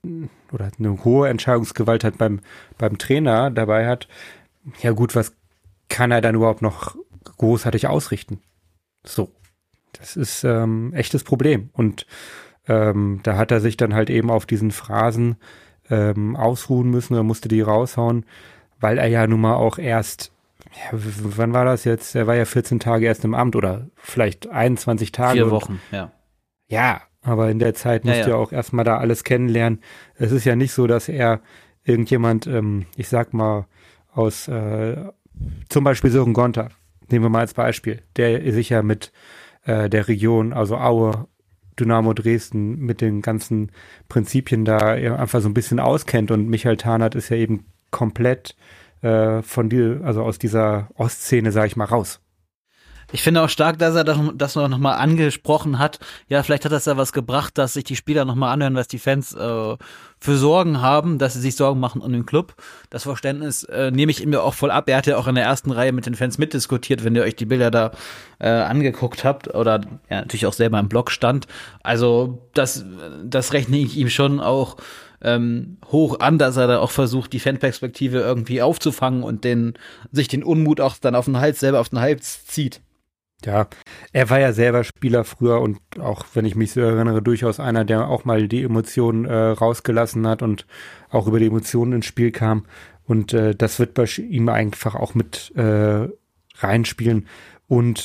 [SPEAKER 3] oder eine hohe Entscheidungsgewalt hat beim beim Trainer dabei hat, ja gut, was kann er dann überhaupt noch großartig ausrichten? So, das ist ähm, echtes Problem und ähm, da hat er sich dann halt eben auf diesen Phrasen ähm, ausruhen müssen oder musste die raushauen, weil er ja nun mal auch erst, ja, w- wann war das jetzt? Er war ja vierzehn Tage erst im Amt oder vielleicht einundzwanzig Tage.
[SPEAKER 1] Vier Wochen, ja.
[SPEAKER 3] Ja, aber in der Zeit musst
[SPEAKER 1] ja,
[SPEAKER 3] du ja
[SPEAKER 1] ja
[SPEAKER 3] auch erstmal da alles kennenlernen. Es ist ja nicht so, dass er irgendjemand, ähm, ich sag mal, aus äh, zum Beispiel Sören Gonter, nehmen wir mal als Beispiel, der sich ja mit äh, der Region, also Aue, Dynamo Dresden, mit den ganzen Prinzipien da einfach so ein bisschen auskennt und Michael Tarnath ist ja eben komplett äh, von dir, also aus dieser Ostszene, sag ich mal, raus.
[SPEAKER 1] Ich finde auch stark, dass er das, das noch mal angesprochen hat. Ja, vielleicht hat das ja was gebracht, dass sich die Spieler noch mal anhören, was die Fans äh, für Sorgen haben, dass sie sich Sorgen machen um den Club. Das Verständnis äh, nehme ich ihm ja auch voll ab. Er hat ja auch in der ersten Reihe mit den Fans mitdiskutiert, wenn ihr euch die Bilder da äh, angeguckt habt oder ja, natürlich auch selber im Blog stand. Also das, das rechne ich ihm schon auch ähm, hoch an, dass er da auch versucht, die Fanperspektive irgendwie aufzufangen und den, sich den Unmut auch dann auf den Hals, selber auf den Hals zieht.
[SPEAKER 3] Ja, er war ja selber Spieler früher und auch, wenn ich mich so erinnere, durchaus einer, der auch mal die Emotionen äh, rausgelassen hat und auch über die Emotionen ins Spiel kam. Und äh, das wird bei ihm einfach auch mit äh, reinspielen. Und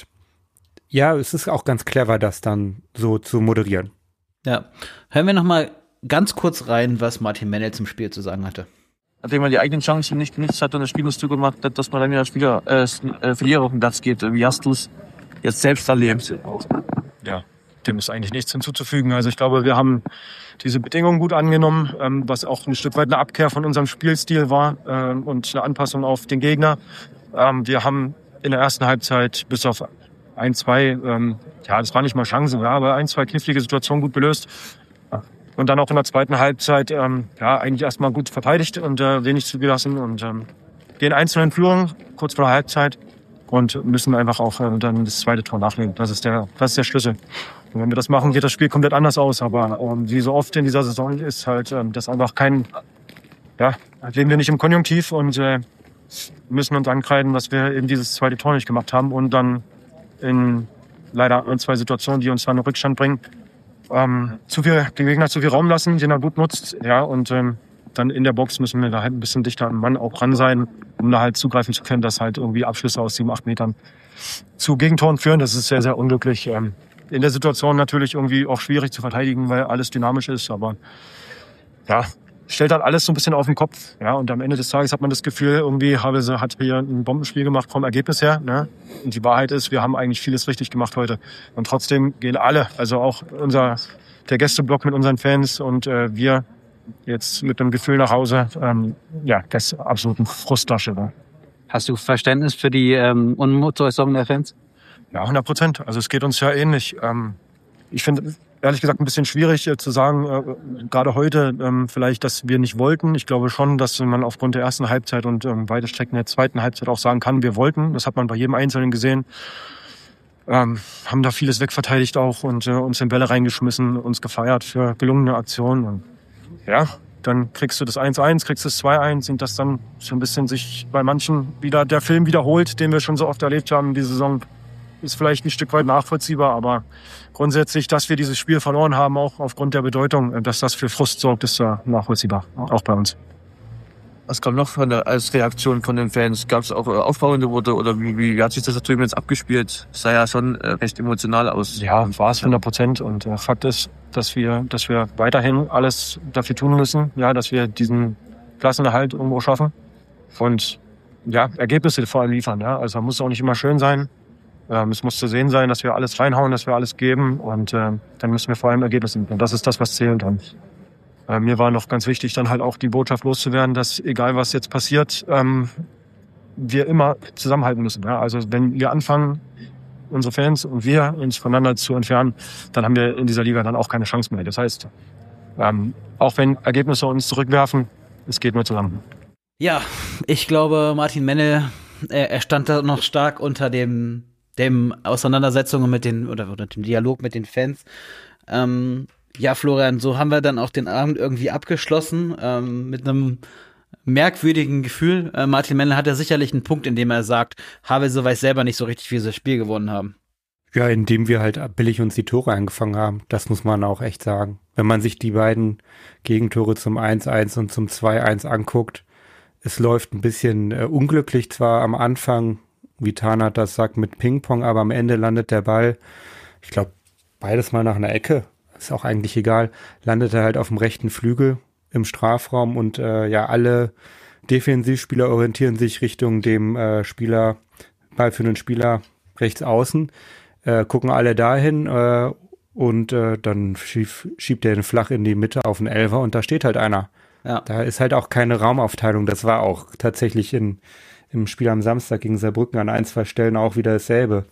[SPEAKER 3] ja, es ist auch ganz clever, das dann so zu moderieren.
[SPEAKER 1] Ja, hören wir noch mal ganz kurz rein, was Martin Mennel zum Spiel zu sagen hatte.
[SPEAKER 7] Nachdem man die eigenen Chancen nicht genutzt hat und das Spiel uns zugemacht hat, dass man dann wieder als Spieler, äh, Verlierer auf den Platz geht. Wie hast du es jetzt selbst erlebt?
[SPEAKER 5] Ja, dem ist eigentlich nichts hinzuzufügen. Also ich glaube, wir haben diese Bedingungen gut angenommen, ähm, was auch ein Stück weit eine Abkehr von unserem Spielstil war ähm, und eine Anpassung auf den Gegner. Ähm, wir haben in der ersten Halbzeit bis auf ein, zwei, ähm, ja, das waren nicht mal Chancen, ja, aber ein, zwei knifflige Situationen gut gelöst. Und dann auch in der zweiten Halbzeit ähm, ja eigentlich erstmal gut verteidigt und äh, wenig zugelassen und ähm, gehen einzeln in Führung kurz vor der Halbzeit und müssen einfach auch äh, dann das zweite Tor nachlegen. Das ist der, das ist der Schlüssel. Und wenn wir das machen, geht das Spiel komplett anders aus. Aber ähm, wie so oft in dieser Saison ist halt ähm, das einfach kein, ja, leben wir nicht im Konjunktiv und äh, müssen uns ankreiden, dass wir eben dieses zweite Tor nicht gemacht haben und dann in leider ein, zwei Situationen, die uns dann in Rückstand bringen, ähm, zu viel, den Gegner zu viel Raum lassen, den er gut nutzt, ja, und ähm, dann in der Box müssen wir da halt ein bisschen dichter am Mann auch ran sein, um da halt zugreifen zu können, dass halt irgendwie Abschlüsse aus sieben, acht Metern zu Gegentoren führen. Das ist sehr, sehr unglücklich. Ähm, in der Situation natürlich irgendwie auch schwierig zu verteidigen, weil alles dynamisch ist, aber ja, stellt halt alles so ein bisschen auf den Kopf, ja, und am Ende des Tages hat man das Gefühl, irgendwie Havelse hat hier ein Bombenspiel gemacht vom Ergebnis her, ne? Und die Wahrheit ist, wir haben eigentlich vieles richtig gemacht heute und trotzdem gehen alle, also auch unser der Gästeblock mit unseren Fans und äh, wir jetzt mit dem Gefühl nach Hause, ähm, ja, das ist absolut ein Frusttasche war.
[SPEAKER 8] Hast du Verständnis für die ähm, Unmutsäußerungen der Fans?
[SPEAKER 5] Ja, hundert Prozent. Also es geht uns ja ähnlich. Ähm, ich finde ehrlich gesagt ein bisschen schwierig äh, zu sagen, äh, gerade heute ähm, vielleicht, dass wir nicht wollten. Ich glaube schon, dass man aufgrund der ersten Halbzeit und ähm, weite Strecken der zweiten Halbzeit auch sagen kann, wir wollten. Das hat man bei jedem Einzelnen gesehen. Ähm, haben da vieles wegverteidigt auch und äh, uns in Bälle reingeschmissen, uns gefeiert für gelungene Aktionen. Und ja, dann kriegst du das eins eins, kriegst du das zwei eins und das dann so ein bisschen sich bei manchen wieder der Film wiederholt, den wir schon so oft erlebt haben in dieser Saison. Ist vielleicht ein Stück weit nachvollziehbar, aber grundsätzlich, dass wir dieses Spiel verloren haben, auch aufgrund der Bedeutung, dass das für Frust sorgt, ist ja nachvollziehbar, auch bei uns.
[SPEAKER 7] Was kam noch von der, als Reaktion von den Fans? Gab es auch aufbauende Worte oder wie, wie hat sich das da drüben jetzt abgespielt? Es sah ja schon äh, recht emotional aus.
[SPEAKER 5] Ja, war es hundert Prozent und äh, Fakt ist, dass wir, dass wir weiterhin alles dafür tun müssen, ja, dass wir diesen Klassenerhalt irgendwo schaffen und ja, Ergebnisse vor allem liefern. Ja. Also muss auch nicht immer schön sein. Ähm, es muss zu sehen sein, dass wir alles reinhauen, dass wir alles geben und äh, dann müssen wir vor allem Ergebnisse liefern. Das ist das, was zählt. Und äh, mir war noch ganz wichtig, dann halt auch die Botschaft loszuwerden, dass egal was jetzt passiert, ähm, wir immer zusammenhalten müssen. Ja? Also wenn wir anfangen, unsere Fans und wir uns voneinander zu entfernen, dann haben wir in dieser Liga dann auch keine Chance mehr. Das heißt, ähm, auch wenn Ergebnisse uns zurückwerfen, es geht nur zusammen.
[SPEAKER 1] Ja, ich glaube, Martin Mennel, er, er stand da noch stark unter dem dem Auseinandersetzungen mit den, oder, oder dem Dialog mit den Fans. Ähm, ja, Florian, so haben wir dann auch den Abend irgendwie abgeschlossen, ähm, mit einem merkwürdigen Gefühl. Äh, Martin Mennel hat ja sicherlich einen Punkt, in dem er sagt, Havelse weiß selber nicht so richtig, wie sie das Spiel gewonnen haben.
[SPEAKER 3] Ja, indem wir halt billig uns die Tore eingefangen haben. Das muss man auch echt sagen. Wenn man sich die beiden Gegentore zum eins eins und zum zwei eins anguckt, es läuft ein bisschen äh, unglücklich zwar am Anfang, wie Tarnath das sagt, mit Ping-Pong, aber am Ende landet der Ball, ich glaube, beides mal nach einer Ecke, ist auch eigentlich egal, landet er halt auf dem rechten Flügel im Strafraum und äh, ja, alle Defensivspieler orientieren sich Richtung dem äh, Spieler, ballführenden Spieler rechts außen, äh, gucken alle dahin äh, und äh, dann schieb, schiebt er den flach in die Mitte auf den Elfer und da steht halt einer. Ja. Da ist halt auch keine Raumaufteilung, das war auch tatsächlich in im Spiel am Samstag gegen Saarbrücken an ein, zwei Stellen auch wieder dasselbe.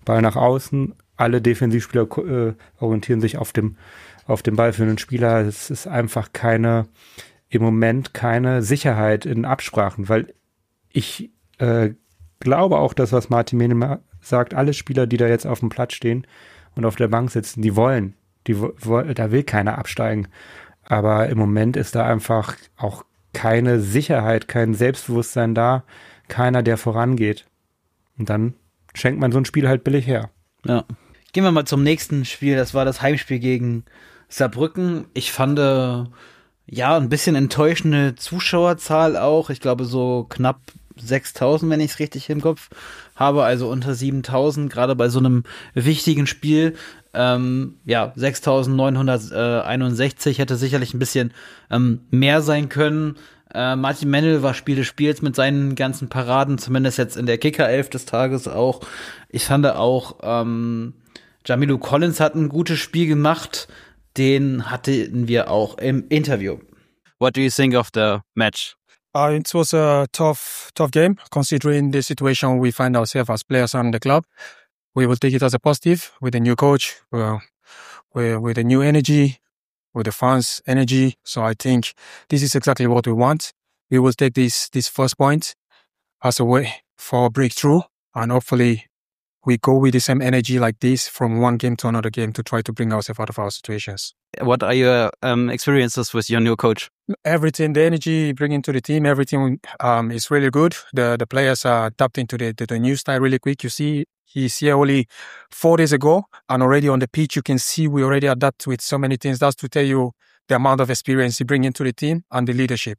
[SPEAKER 3] Ball nach außen, alle Defensivspieler äh, orientieren sich auf dem, auf dem ballführenden Spieler. Es ist einfach keine, im Moment keine Sicherheit in Absprachen, weil ich äh, glaube auch das, was Martin Mene sagt, alle Spieler, die da jetzt auf dem Platz stehen und auf der Bank sitzen, die wollen, die wollen, da will keiner absteigen. Aber im Moment ist da einfach auch keine Sicherheit, kein Selbstbewusstsein da, keiner, der vorangeht. Und dann schenkt man so ein Spiel halt billig her.
[SPEAKER 1] Ja. Gehen wir mal zum nächsten Spiel. Das war das Heimspiel gegen Saarbrücken. Ich fand, äh, ja, ein bisschen enttäuschende Zuschauerzahl auch. Ich glaube so knapp sechstausend, wenn ich es richtig im Kopf habe, also unter siebentausend, gerade bei so einem wichtigen Spiel. Ähm, ja, sechstausendneunhunderteinundsechzig hätte sicherlich ein bisschen ähm, mehr sein können. Äh, Martin Mennel war Spiel des Spiels mit seinen ganzen Paraden, zumindest jetzt in der Kicker-Elf des Tages auch. Ich fand auch, ähm, Jamilu Collins hat ein gutes Spiel gemacht. Den hatten wir auch im Interview.
[SPEAKER 9] What do you think of the match?
[SPEAKER 10] Uh, it was a tough, tough game, considering the situation we find ourselves as players in the club. We will take it as a positive with a new coach, uh, with, with a new energy, with the fans' energy. So I think this is exactly what we want. We will take this, this first point as a way for a breakthrough, and hopefully we go with the same energy like this from one game to another game to try to bring ourselves out of our situations.
[SPEAKER 9] What are your um, experiences with your new coach?
[SPEAKER 10] Everything, the energy bringing to the team, everything um, is really good. The the players are adapting to the, to the new style really quick. You see, he's here only four days ago, and already on the pitch, you can see we already adapt with so many things. That's to tell you the amount of experience he brings into the team and the leadership.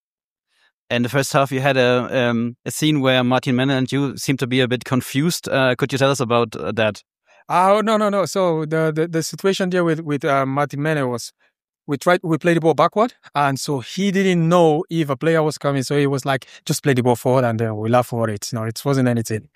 [SPEAKER 9] In the first half, you had a um, a scene where Martin Menne and you seemed to be a bit confused. Uh, could you tell us about uh, that?
[SPEAKER 10] Oh, no, no, no. So the, the, the situation there with, with uh, Martin Menne was we tried, we played the ball backward. And so he didn't know if a player was coming. So he was like, just play the ball forward and then we laugh for it. No, it wasn't anything.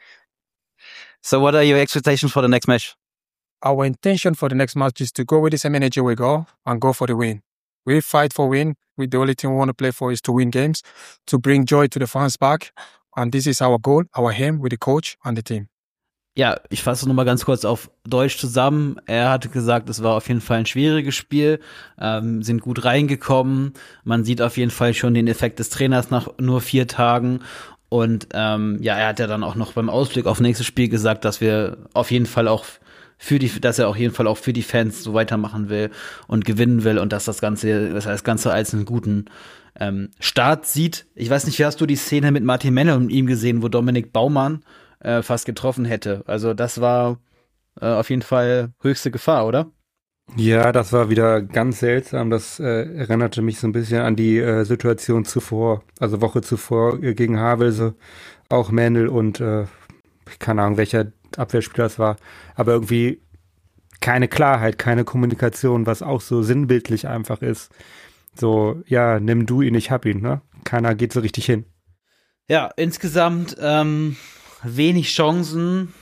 [SPEAKER 9] So what are your expectations for the next match?
[SPEAKER 10] Our intention for the next match is to go with the same energy we go and go for the win. We fight for win. We, the only thing we want to play for is to win games, to bring joy to the fans back. And this is our goal, our aim with the coach and the team.
[SPEAKER 1] Ja, ich fasse noch mal ganz kurz auf Deutsch zusammen. Er hatte gesagt, es war auf jeden Fall ein schwieriges Spiel, ähm, sind gut reingekommen. Man sieht auf jeden Fall schon den Effekt des Trainers nach nur vier Tagen. Und ähm, ja, er hat ja dann auch noch beim Ausblick auf nächstes Spiel gesagt, dass wir auf jeden Fall auch für die, dass er auf jeden Fall auch für die Fans so weitermachen will und gewinnen will und dass das Ganze, dass er das Ganze als einen guten ähm, Start sieht. Ich weiß nicht, wie hast du die Szene mit Martin Menne und ihm gesehen, wo Dominik Baumann äh, fast getroffen hätte? Also das war äh, auf jeden Fall höchste Gefahr, oder?
[SPEAKER 3] Ja, das war wieder ganz seltsam. Das äh, erinnerte mich so ein bisschen an die äh, Situation zuvor, also Woche zuvor äh, gegen Havelse, auch Mendel und äh, keine Ahnung, welcher Abwehrspieler es war, aber irgendwie keine Klarheit, keine Kommunikation, was auch so sinnbildlich einfach ist. So, ja, nimm du ihn, ich hab ihn, ne? Keiner geht so richtig hin.
[SPEAKER 1] Ja, insgesamt ähm, wenig Chancen.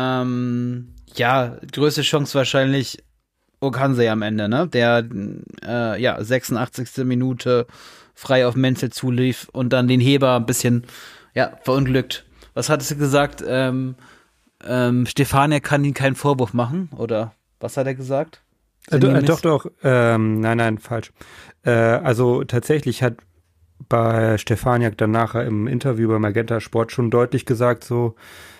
[SPEAKER 1] Ähm, ja, größte Chance wahrscheinlich Okansei am Ende, ne? Der äh, ja sechsundachtzigste Minute frei auf Menzel zulief und dann den Heber ein bisschen ja verunglückt. Was hattest du gesagt? Ähm, ähm, Stefania kann ihm keinen Vorwurf machen, oder was hat er gesagt?
[SPEAKER 3] Äh, äh, doch, doch. Ähm, nein, nein, falsch. Äh, also tatsächlich hat bei Stefaniak dann nachher im Interview bei Magenta Sport schon deutlich gesagt, so,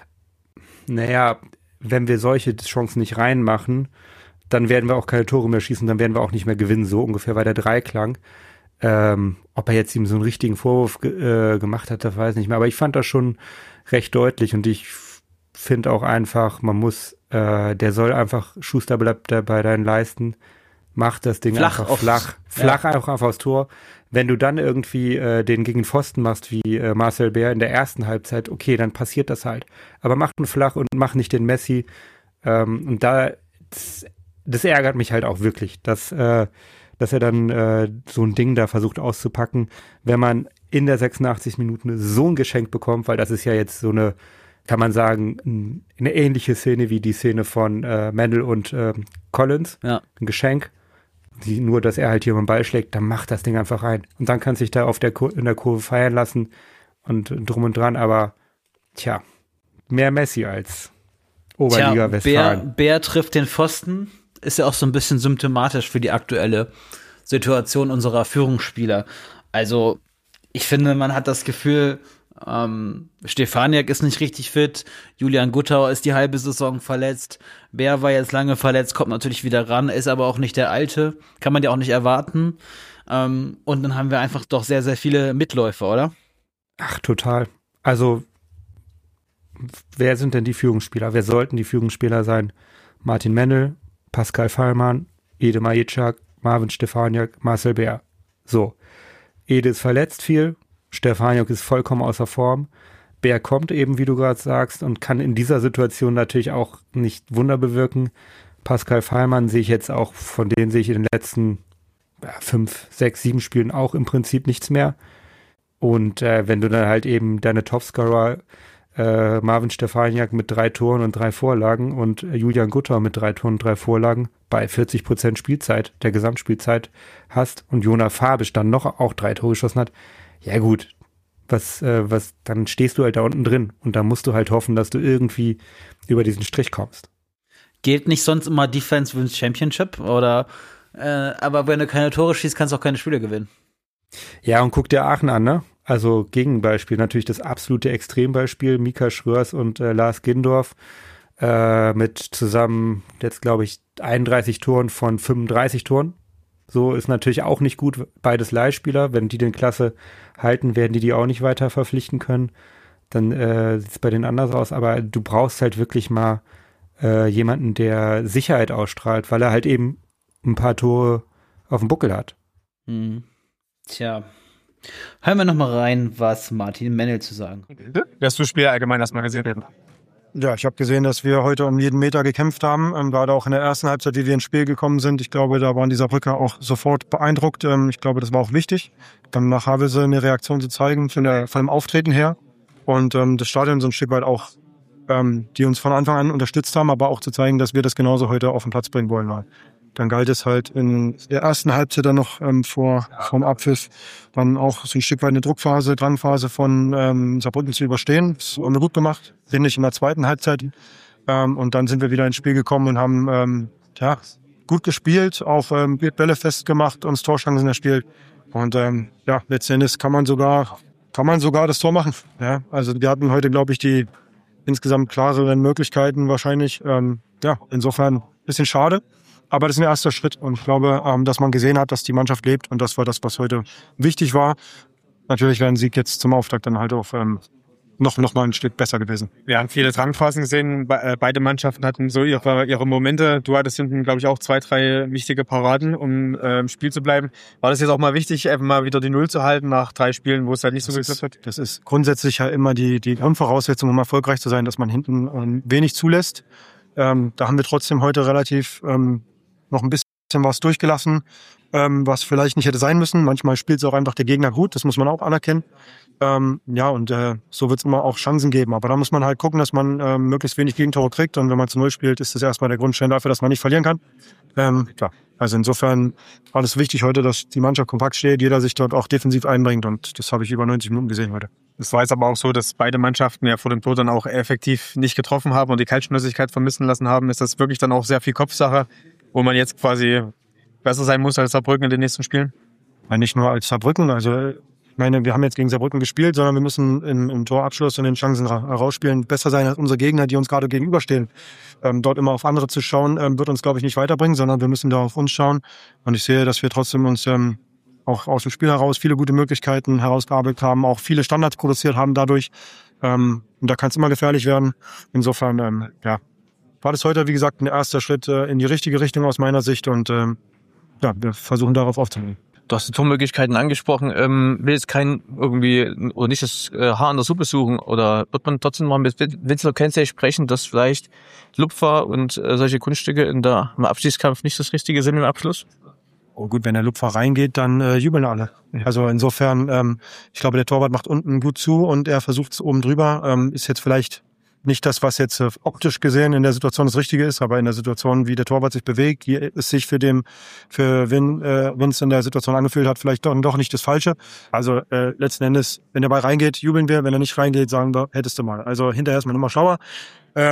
[SPEAKER 3] naja, wenn wir solche Chancen nicht reinmachen, dann werden wir auch keine Tore mehr schießen, dann werden wir auch nicht mehr gewinnen, so ungefähr war der Dreiklang. Ähm, ob er jetzt ihm so einen richtigen Vorwurf ge- äh, gemacht hat, das weiß ich nicht mehr, aber ich fand das schon recht deutlich und ich finde auch einfach, man muss, äh, der soll einfach, Schuster bleibt da bei deinen Leisten, macht das Ding
[SPEAKER 1] flach
[SPEAKER 3] einfach
[SPEAKER 1] aufs,
[SPEAKER 3] flach, flach
[SPEAKER 1] ja.
[SPEAKER 3] einfach aufs Tor. Wenn du dann irgendwie äh, den gegen den Pfosten machst, wie äh, Marcel Bär in der ersten Halbzeit, okay, dann passiert das halt. Aber mach ihn flach und mach nicht den Messi. Ähm, und da, das, das ärgert mich halt auch wirklich, dass, äh, dass er dann äh, so ein Ding da versucht auszupacken, wenn man in der sechsundachtzig Minuten so ein Geschenk bekommt, weil das ist ja jetzt so eine, kann man sagen, eine ähnliche Szene wie die Szene von äh, Mendel und äh, Collins.
[SPEAKER 1] Ja.
[SPEAKER 3] Ein Geschenk. Die, nur, dass er halt hier mit dem Ball schlägt, dann macht das Ding einfach rein. Und dann kann sich da auf der Kur- in der Kurve feiern lassen und drum und dran. Aber, tja, mehr Messi als Oberliga
[SPEAKER 1] Tja,
[SPEAKER 3] Westfalen.
[SPEAKER 1] Bär, Bär trifft den Pfosten, ist ja auch so ein bisschen symptomatisch für die aktuelle Situation unserer Führungsspieler. Also ich finde, man hat das Gefühl, ähm, Stefaniak ist nicht richtig fit, Julian Guttauer ist die halbe Saison verletzt, Bär war jetzt lange verletzt, kommt natürlich wieder ran, ist aber auch nicht der Alte, kann man ja auch nicht erwarten. Ähm, und dann haben wir einfach doch sehr, sehr viele Mitläufer, oder?
[SPEAKER 3] Ach, total. Also wer sind denn die Führungsspieler? Wer sollten die Führungsspieler sein? Martin Mennel, Pascal Fallmann, Ede Majitschak, Marvin Stefaniak, Marcel Bär. So. Ede ist verletzt viel, Stefaniak ist vollkommen außer Form. Bär kommt eben, wie du gerade sagst, und kann in dieser Situation natürlich auch nicht Wunder bewirken. Pascal Fallmann sehe ich jetzt auch, von denen sehe ich in den letzten ja, fünf, sechs, sieben Spielen auch im Prinzip nichts mehr. Und äh, wenn du dann halt eben deine Topscorer äh, Marvin Stefaniak mit drei Toren und drei Vorlagen und äh, Julian Guttauer mit drei Toren und drei Vorlagen bei vierzig Prozent Spielzeit, der Gesamtspielzeit hast und Jona Fabisch dann noch auch drei Tore geschossen hat, ja gut, was, äh, was, dann stehst du halt da unten drin und da musst du halt hoffen, dass du irgendwie über diesen Strich kommst.
[SPEAKER 1] Gilt nicht sonst immer Defense wins Championship? Oder, äh, aber wenn du keine Tore schießt, kannst du auch keine Spiele gewinnen.
[SPEAKER 3] Ja, und guck dir Aachen an, ne? Also Gegenbeispiel, natürlich das absolute Extrembeispiel, Mika Schröers und äh, Lars Gindorf äh, mit zusammen jetzt, glaube ich, einunddreißig Toren von fünfunddreißig Toren. So ist natürlich auch nicht gut, beides Leihspieler. Wenn die den Klasse halten, werden die die auch nicht weiter verpflichten können. Dann äh, sieht es bei denen anders aus. Aber du brauchst halt wirklich mal äh, jemanden, der Sicherheit ausstrahlt, weil er halt eben ein paar Tore auf dem Buckel hat.
[SPEAKER 1] Hm. Tja. Hören wir noch mal rein, was Martin Mennel zu sagen.
[SPEAKER 11] Das Spiel allgemein erstmal gesehen haben.
[SPEAKER 12] Ja, ich habe gesehen, dass wir heute um jeden Meter gekämpft haben. Ähm, gerade auch in der ersten Halbzeit, wie wir ins Spiel gekommen sind. Ich glaube, da waren die Saarbrücker auch sofort beeindruckt. Ähm, ich glaube, das war auch wichtig, dann nach Havelse eine Reaktion zu zeigen von, der, von dem Auftreten her. Und ähm, das Stadion so ein Stück weit auch, ähm, die uns von Anfang an unterstützt haben, aber auch zu zeigen, dass wir das genauso heute auf den Platz bringen wollen. Weil dann galt es halt in der ersten Halbzeit dann noch ähm, vor vom Abpfiff dann auch so ein Stück weit eine Druckphase, Drangphase von ähm, Saarbrücken zu überstehen. Das haben wir gut gemacht, ähnlich in der zweiten Halbzeit. Ähm, und dann sind wir wieder ins Spiel gekommen und haben ähm, ja, gut gespielt, auch ähm, Bälle festgemacht, uns Torchancen erspielt. Und ähm, ja, letztendlich kann man sogar kann man sogar das Tor machen. Ja, also wir hatten heute, glaube ich, die insgesamt klareren Möglichkeiten wahrscheinlich. Ähm, ja, insofern ein bisschen schade. Aber das ist ein erster Schritt und ich glaube, ähm, dass man gesehen hat, dass die Mannschaft lebt und das war das, was heute wichtig war. Natürlich wäre ein Sieg jetzt zum Auftakt dann halt auch ähm, noch, noch mal ein Stück besser gewesen.
[SPEAKER 11] Wir haben viele Drangphasen gesehen. Be- beide Mannschaften hatten so ihre, ihre Momente. Du hattest hinten, glaube ich, auch zwei, drei wichtige Paraden, um äh, im Spiel zu bleiben. War das jetzt auch mal wichtig, einfach mal wieder die Null zu halten nach drei Spielen, wo es halt nicht so geklappt hat?
[SPEAKER 12] Das ist grundsätzlich ja immer die, die Grundvoraussetzung, um erfolgreich zu sein, dass man hinten ähm, wenig zulässt. Ähm, da haben wir trotzdem heute relativ ähm, noch ein bisschen was durchgelassen, ähm, was vielleicht nicht hätte sein müssen. Manchmal spielt es auch einfach der Gegner gut, das muss man auch anerkennen. Ähm, ja, und äh, so wird es immer auch Chancen geben. Aber da muss man halt gucken, dass man ähm, möglichst wenig Gegentore kriegt. Und wenn man zu Null spielt, ist das erstmal der Grundstein dafür, dass man nicht verlieren kann. Ähm, klar. Also insofern war es wichtig heute, dass die Mannschaft kompakt steht, jeder sich dort auch defensiv einbringt. Und das habe ich über neunzig Minuten gesehen heute.
[SPEAKER 11] Es war jetzt aber auch so, dass beide Mannschaften ja vor dem Tor dann auch effektiv nicht getroffen haben und die Kaltschnäuzigkeit vermissen lassen haben. Ist das wirklich dann auch sehr viel Kopfsache, wo man jetzt quasi besser sein muss als Saarbrücken in den nächsten Spielen?
[SPEAKER 12] Ja, nicht nur als Saarbrücken. Also ich meine, wir haben jetzt gegen Saarbrücken gespielt, sondern wir müssen im, im Torabschluss und den Chancen herausspielen besser sein als unsere Gegner, die uns gerade gegenüberstehen. Ähm, dort immer auf andere zu schauen, ähm, wird uns, glaube ich, nicht weiterbringen, sondern wir müssen da auf uns schauen. Und ich sehe, dass wir trotzdem uns ähm, auch aus dem Spiel heraus viele gute Möglichkeiten herausgearbeitet haben, auch viele Standards produziert haben dadurch. Ähm, und da kann es immer gefährlich werden. Insofern, ähm, ja, war das heute, wie gesagt, ein erster Schritt äh, in die richtige Richtung aus meiner Sicht. Und ähm, ja, wir versuchen darauf aufzunehmen.
[SPEAKER 7] Du hast die Tormöglichkeiten angesprochen. Ähm, will jetzt kein irgendwie oder nicht das äh, Haar an der Suppe suchen oder wird man trotzdem mal mit Winslow Kensey sprechen, dass vielleicht Lupfer und äh, solche Kunststücke in der, im Abstiegskampf nicht das Richtige sind im Abschluss?
[SPEAKER 12] Oh gut, wenn der Lupfer reingeht, dann äh, jubeln alle. Also insofern, ähm, ich glaube, der Torwart macht unten gut zu und er versucht es oben drüber. Ähm, ist jetzt vielleicht nicht das, was jetzt äh, optisch gesehen in der Situation das Richtige ist, aber in der Situation, wie der Torwart sich bewegt, wie es sich für dem für Win, äh, Vince in der Situation angefühlt hat, vielleicht doch, doch nicht das Falsche. Also äh, letzten Endes, wenn der Ball reingeht, jubeln wir. Wenn er nicht reingeht, sagen wir, hättest du mal. Also hinterher ist man immer schlauer. Ähm,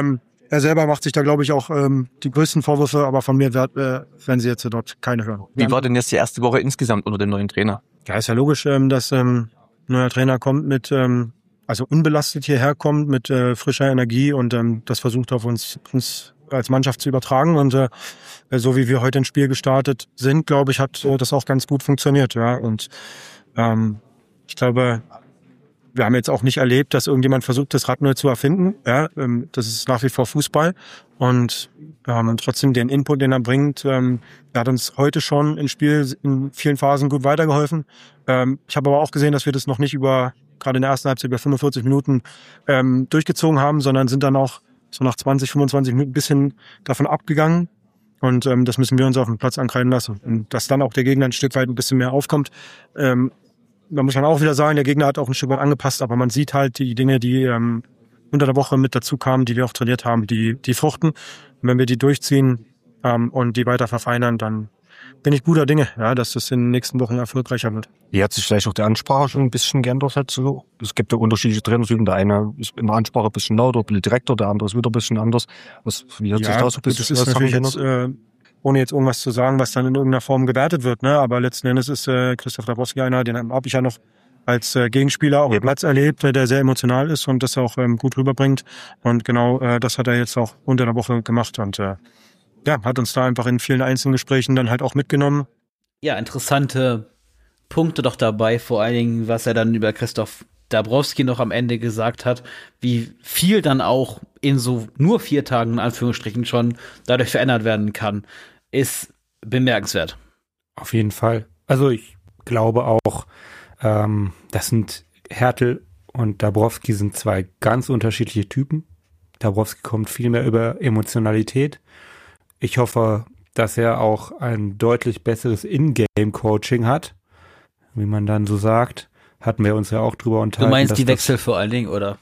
[SPEAKER 12] er selber macht sich da, glaube ich, auch ähm, die größten Vorwürfe, aber von mir werd, äh, werden sie jetzt dort keine hören.
[SPEAKER 7] Wie war denn jetzt die erste Woche insgesamt unter dem neuen Trainer?
[SPEAKER 12] Ja, ist ja logisch, ähm, dass ähm, ein neuer Trainer kommt mit, ähm, also unbelastet hierher kommt, mit äh, frischer Energie und ähm, das versucht auf uns, uns als Mannschaft zu übertragen. Und äh, so wie wir heute ins Spiel gestartet sind, glaube ich, hat äh, das auch ganz gut funktioniert. Ja. Und ähm, ich glaube, wir haben jetzt auch nicht erlebt, dass irgendjemand versucht, das Rad neu zu erfinden. Ja, ähm, das ist nach wie vor Fußball. Und ähm, trotzdem den Input, den er bringt, ähm, er hat uns heute schon im Spiel in vielen Phasen gut weitergeholfen. Ähm, ich habe aber auch gesehen, dass wir das noch nicht über, gerade in der ersten Halbzeit, über fünfundvierzig Minuten ähm, durchgezogen haben, sondern sind dann auch so nach zwanzig, fünfundzwanzig Minuten ein bisschen davon abgegangen. Und ähm, das müssen wir uns auf dem Platz ankreiden lassen. Und dass dann auch der Gegner ein Stück weit ein bisschen mehr aufkommt. Ähm, da muss man auch wieder sagen, der Gegner hat auch ein Stück weit angepasst, aber man sieht halt die Dinge, die ähm, unter der Woche mit dazu kamen, die wir auch trainiert haben, die, die fruchten. Und wenn wir die durchziehen ähm, und die weiter verfeinern, dann bin ich guter Dinge, ja, dass das in den nächsten Wochen erfolgreicher wird.
[SPEAKER 5] Hier hat sich vielleicht auch die Ansprache schon ein bisschen geändert. Halt so. Es gibt ja unterschiedliche Trainertypen. Der eine ist in der Ansprache ein bisschen lauter, ein bisschen direkter, der andere ist wieder ein bisschen anders. Was, wie hat
[SPEAKER 12] ja,
[SPEAKER 5] sich da so ein bisschen
[SPEAKER 12] das ist natürlich jetzt, äh, ohne jetzt irgendwas zu sagen, was dann in irgendeiner Form gewertet wird, ne? Aber letzten Endes ist äh, Christoph Dabrowski einer, den habe ich ja noch als äh, Gegenspieler auf dem Platz erlebt, der sehr emotional ist und das auch ähm, gut rüberbringt. Und genau äh, das hat er jetzt auch unter der Woche gemacht und äh, ja, hat uns da einfach in vielen einzelnen Gesprächen dann halt auch mitgenommen.
[SPEAKER 1] Ja, interessante Punkte doch dabei, vor allen Dingen, was er dann über Christoph Dabrowski noch am Ende gesagt hat, wie viel dann auch in so nur vier Tagen in Anführungsstrichen schon dadurch verändert werden kann, ist bemerkenswert.
[SPEAKER 3] Auf jeden Fall. Also ich glaube auch, ähm, das sind Hertel und Dabrowski sind zwei ganz unterschiedliche Typen. Dabrowski kommt viel mehr über Emotionalität. Ich hoffe, dass er auch ein deutlich besseres In-Game-Coaching hat, wie man dann so sagt. Hatten wir uns ja auch drüber unterhalten.
[SPEAKER 1] Du meinst die Wechsel vor allen Dingen, oder?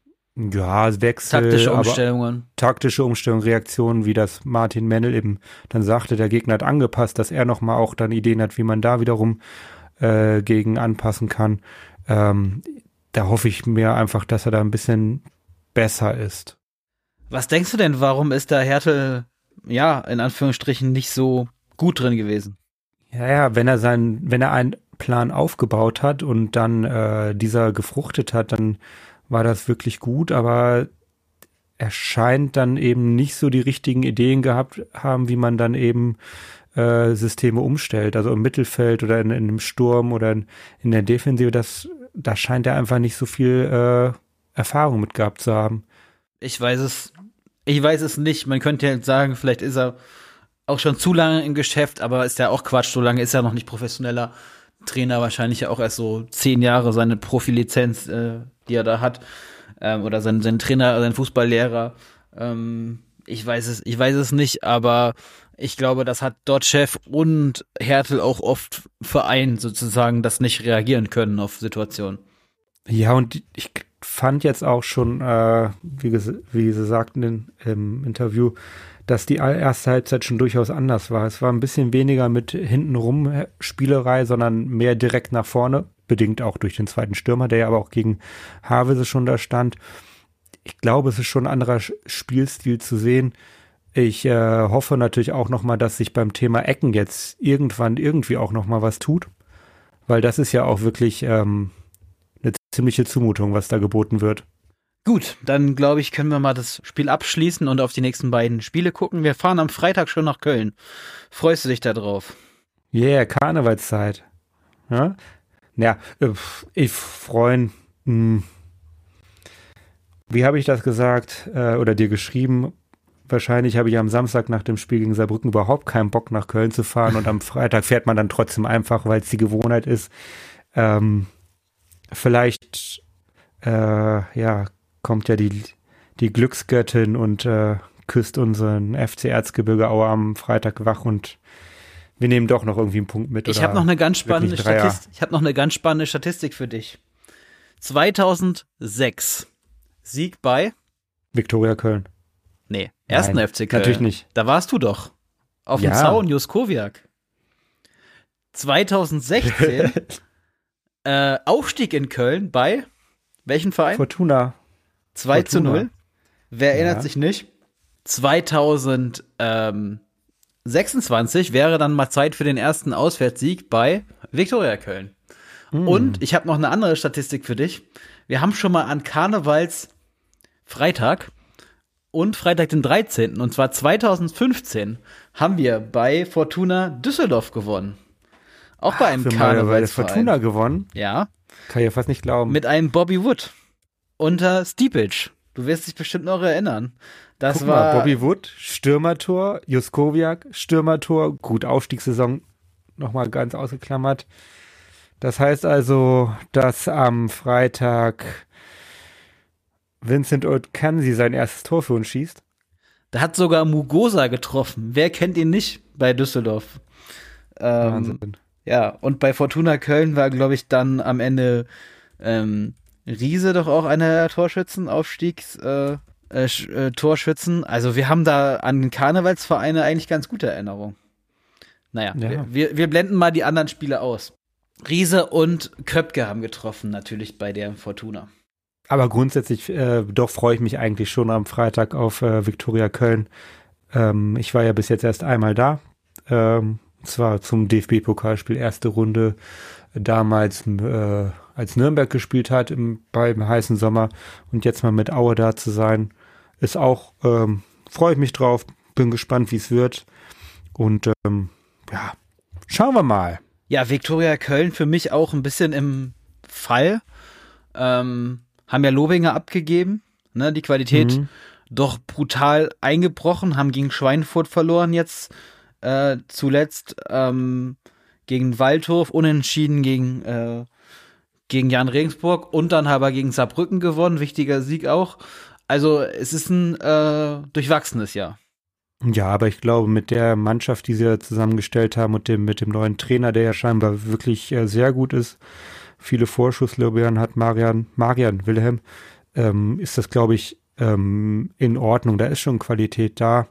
[SPEAKER 3] Ja, Wechsel.
[SPEAKER 1] Taktische Umstellungen.
[SPEAKER 3] Taktische Umstellungen, Reaktionen, wie das Martin Mennel eben dann sagte, der Gegner hat angepasst, dass er nochmal auch dann Ideen hat, wie man da wiederum äh, gegen anpassen kann. Ähm, da hoffe ich mir einfach, dass er da ein bisschen besser ist.
[SPEAKER 1] Was denkst du denn, warum ist da Hertel, ja, in Anführungsstrichen nicht so gut drin gewesen?
[SPEAKER 3] Ja, ja, wenn er sein, wenn er einen Plan aufgebaut hat und dann äh, dieser gefruchtet hat, dann war das wirklich gut, aber er scheint dann eben nicht so die richtigen Ideen gehabt haben, wie man dann eben äh, Systeme umstellt, also im Mittelfeld oder in, in einem Sturm oder in, in der Defensive, das, da scheint er einfach nicht so viel äh, Erfahrung mit gehabt zu haben.
[SPEAKER 1] Ich weiß es, ich weiß es nicht, man könnte jetzt sagen, vielleicht ist er auch schon zu lange im Geschäft, aber ist ja auch Quatsch, so lange ist er noch nicht professioneller Trainer, wahrscheinlich auch erst so zehn Jahre seine Profilizenz, äh, die er da hat, ähm, oder sein, sein Trainer, sein Fußballlehrer. Ähm, ich weiß es, ich weiß es nicht, aber ich glaube, das hat dort Chef und Hertel auch oft vereint, sozusagen, das nicht reagieren können auf Situationen.
[SPEAKER 3] Ja, und ich fand jetzt auch schon, äh, wie, wie Sie sagten in, im Interview, dass die erste Halbzeit schon durchaus anders war. Es war ein bisschen weniger mit hintenrum Spielerei, sondern mehr direkt nach vorne, bedingt auch durch den zweiten Stürmer, der ja aber auch gegen Havelse schon da stand. Ich glaube, es ist schon ein anderer Spielstil zu sehen. Ich äh, hoffe natürlich auch nochmal, dass sich beim Thema Ecken jetzt irgendwann irgendwie auch nochmal was tut, weil das ist ja auch wirklich ähm, eine ziemliche Zumutung, was da geboten wird.
[SPEAKER 1] Gut, dann glaube ich, können wir mal das Spiel abschließen und auf die nächsten beiden Spiele gucken. Wir fahren am Freitag schon nach Köln. Freust du dich da drauf?
[SPEAKER 3] Yeah, Karnevalszeit. Ja, ja ich freuen. Wie habe ich das gesagt äh, oder dir geschrieben? Wahrscheinlich habe ich am Samstag nach dem Spiel gegen Saarbrücken überhaupt keinen Bock, nach Köln zu fahren und am Freitag fährt man dann trotzdem einfach, weil es die Gewohnheit ist. Ähm, vielleicht, äh, ja, kommt ja die, die Glücksgöttin und äh, küsst unseren F C Erzgebirge Aue am Freitag wach und wir nehmen doch noch irgendwie einen Punkt mit.
[SPEAKER 1] Ich habe noch eine ganz spannende Statistik. Ich habe noch eine ganz spannende Statistik für dich. zweitausendsechs Sieg bei
[SPEAKER 3] Viktoria Köln.
[SPEAKER 1] Nee, ersten F C Köln.
[SPEAKER 3] Natürlich nicht.
[SPEAKER 1] Da warst du doch. Auf dem
[SPEAKER 3] ja.
[SPEAKER 1] Zaun, Juskowiak. zweitausendsechzehn äh, Aufstieg in Köln bei welchem Verein?
[SPEAKER 3] Fortuna.
[SPEAKER 1] zwei zu null. Wer erinnert
[SPEAKER 3] ja.
[SPEAKER 1] sich nicht? zweitausendsechsundzwanzig wäre dann mal Zeit für den ersten Auswärtssieg bei Viktoria Köln. Mm. Und ich habe noch eine andere Statistik für dich. Wir haben schon mal an Karnevalsfreitag und Freitag den dreizehnten und zwar zweitausendfünfzehn haben wir bei Fortuna Düsseldorf gewonnen. Auch bei einem Karnevalsverein.
[SPEAKER 3] Fortuna gewonnen?
[SPEAKER 1] Ja.
[SPEAKER 3] Kann ich ja fast nicht glauben.
[SPEAKER 1] Mit einem Bobby Wood unter Stipic. Du wirst dich bestimmt noch erinnern. Das
[SPEAKER 3] Guck
[SPEAKER 1] war
[SPEAKER 3] mal, Bobby Wood, Stürmertor, Juskowiak, Stürmertor, gut, Aufstiegssaison nochmal ganz ausgeklammert. Das heißt also, dass am Freitag Vincent Okansi sein erstes Tor für uns schießt.
[SPEAKER 1] Da hat sogar Mugosa getroffen. Wer kennt ihn nicht bei Düsseldorf? Ähm,
[SPEAKER 3] Wahnsinn.
[SPEAKER 1] Ja, und bei Fortuna Köln war, glaube ich, dann am Ende ähm, Riese doch auch einer der Torschützen, Aufstiegs äh, äh, äh, Torschützen. Also wir haben da an Karnevalsvereine eigentlich ganz gute Erinnerungen. Naja,
[SPEAKER 3] Ja.
[SPEAKER 1] wir, wir, wir blenden mal die anderen Spiele aus. Riese und Köpke haben getroffen, natürlich bei der Fortuna.
[SPEAKER 3] Aber grundsätzlich, äh, doch freue ich mich eigentlich schon am Freitag auf äh, Viktoria Köln. Ähm, ich war ja bis jetzt erst einmal da. Ähm, und zwar zum D F B-Pokalspiel, erste Runde, damals äh, als Nürnberg gespielt hat im, beim heißen Sommer. Und jetzt mal mit Aue da zu sein, ist auch, ähm, freue ich mich drauf, bin gespannt, wie es wird. Und ähm, ja, schauen wir mal.
[SPEAKER 1] Ja, Viktoria Köln für mich auch ein bisschen im Fall. Ähm, haben ja Lobinger abgegeben, ne, die Qualität
[SPEAKER 3] Mhm.
[SPEAKER 1] doch brutal eingebrochen, haben gegen Schweinfurt verloren jetzt äh, zuletzt, ähm, gegen Waldhof, unentschieden gegen, äh, gegen Jan Regensburg und dann aber gegen Saarbrücken gewonnen, wichtiger Sieg auch. Also es ist ein äh, durchwachsenes Jahr.
[SPEAKER 3] Ja, aber ich glaube, mit der Mannschaft, die sie ja zusammengestellt haben und dem, mit dem neuen Trainer, der ja scheinbar wirklich äh, sehr gut ist, viele Vorschusslorbeeren hat, Marian, Marian Wilhelm, ähm, ist das, glaube ich, ähm, in Ordnung. Da ist schon Qualität da.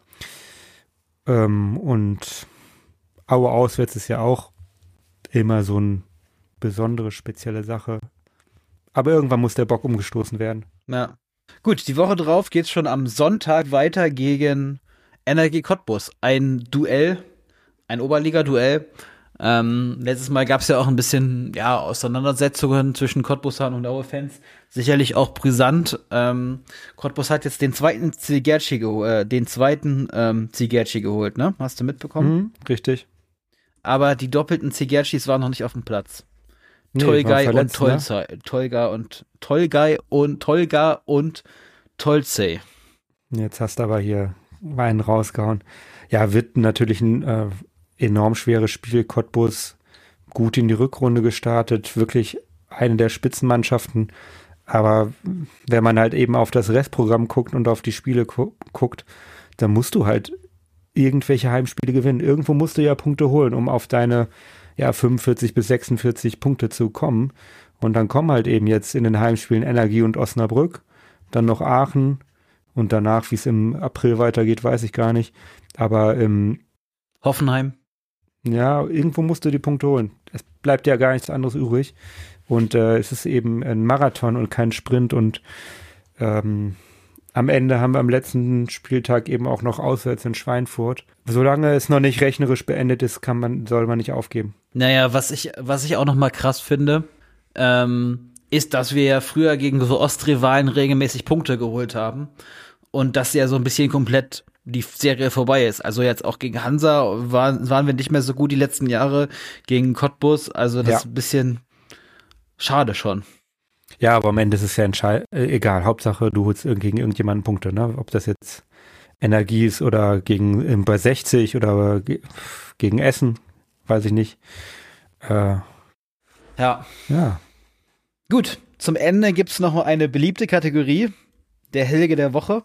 [SPEAKER 3] Ähm, und Aue auswärts ist ja auch immer so eine besondere, spezielle Sache. Aber irgendwann muss der Bock umgestoßen werden.
[SPEAKER 1] Ja. Gut, die Woche drauf geht's schon am Sonntag weiter gegen N R G Cottbus. Ein Duell, ein Oberliga-Duell. Ähm, letztes Mal gab's ja auch ein bisschen ja, Auseinandersetzungen zwischen Cottbusern und Aue-Fans. Sicherlich auch brisant. Ähm, Cottbus hat jetzt den zweiten Zigerci geholt, äh, den zweiten ähm, Zigerci geholt, ne? Hast du mitbekommen?
[SPEAKER 3] Mhm, richtig.
[SPEAKER 1] Aber die doppelten Zigercis waren noch nicht auf dem Platz.
[SPEAKER 3] Nee,
[SPEAKER 1] Tolgay
[SPEAKER 3] waren
[SPEAKER 1] und
[SPEAKER 3] verletzt, ne?
[SPEAKER 1] Tolzei, Tolga und Tolgay und Tolga und Tolzey.
[SPEAKER 3] Jetzt hast du aber hier Wein rausgehauen. Ja, wird natürlich ein äh, enorm schweres Spiel. Cottbus gut in die Rückrunde gestartet, wirklich eine der Spitzenmannschaften. Aber wenn man halt eben auf das Restprogramm guckt und auf die Spiele gu- guckt, dann musst du halt irgendwelche Heimspiele gewinnen. Irgendwo musst du ja Punkte holen, um auf deine ja, fünfundvierzig bis sechsundvierzig Punkte zu kommen. Und dann kommen halt eben jetzt in den Heimspielen Energie und Osnabrück, dann noch Aachen und danach, wie es im April weitergeht, weiß ich gar nicht. Aber ähm,
[SPEAKER 1] Hoffenheim.
[SPEAKER 3] Ja, irgendwo musst du die Punkte holen. Es bleibt ja gar nichts anderes übrig. Und äh, es ist eben ein Marathon und kein Sprint. Und ähm, am Ende haben wir am letzten Spieltag eben auch noch auswärts in Schweinfurt. Solange es noch nicht rechnerisch beendet ist, kann man, soll man nicht aufgeben.
[SPEAKER 1] Naja, was ich, was ich auch noch mal krass finde, ähm, ist, dass wir ja früher gegen so Ostrivalen regelmäßig Punkte geholt haben. Und dass ja so ein bisschen komplett die Serie vorbei ist. Also jetzt auch gegen Hansa waren, waren wir nicht mehr so gut die letzten Jahre, gegen Cottbus. Also das
[SPEAKER 3] Ja.
[SPEAKER 1] ist ein bisschen schade schon.
[SPEAKER 3] Ja, aber am Ende ist es ja entscheid- äh, egal. Hauptsache, du holst irg- gegen irgendjemanden Punkte, ne? Ob das jetzt Energie ist oder gegen ähm, bei sechzig oder ge- gegen Essen, weiß ich nicht. Äh,
[SPEAKER 1] Ja.
[SPEAKER 3] ja.
[SPEAKER 1] Gut, zum Ende gibt's noch eine beliebte Kategorie, der Helge der Woche.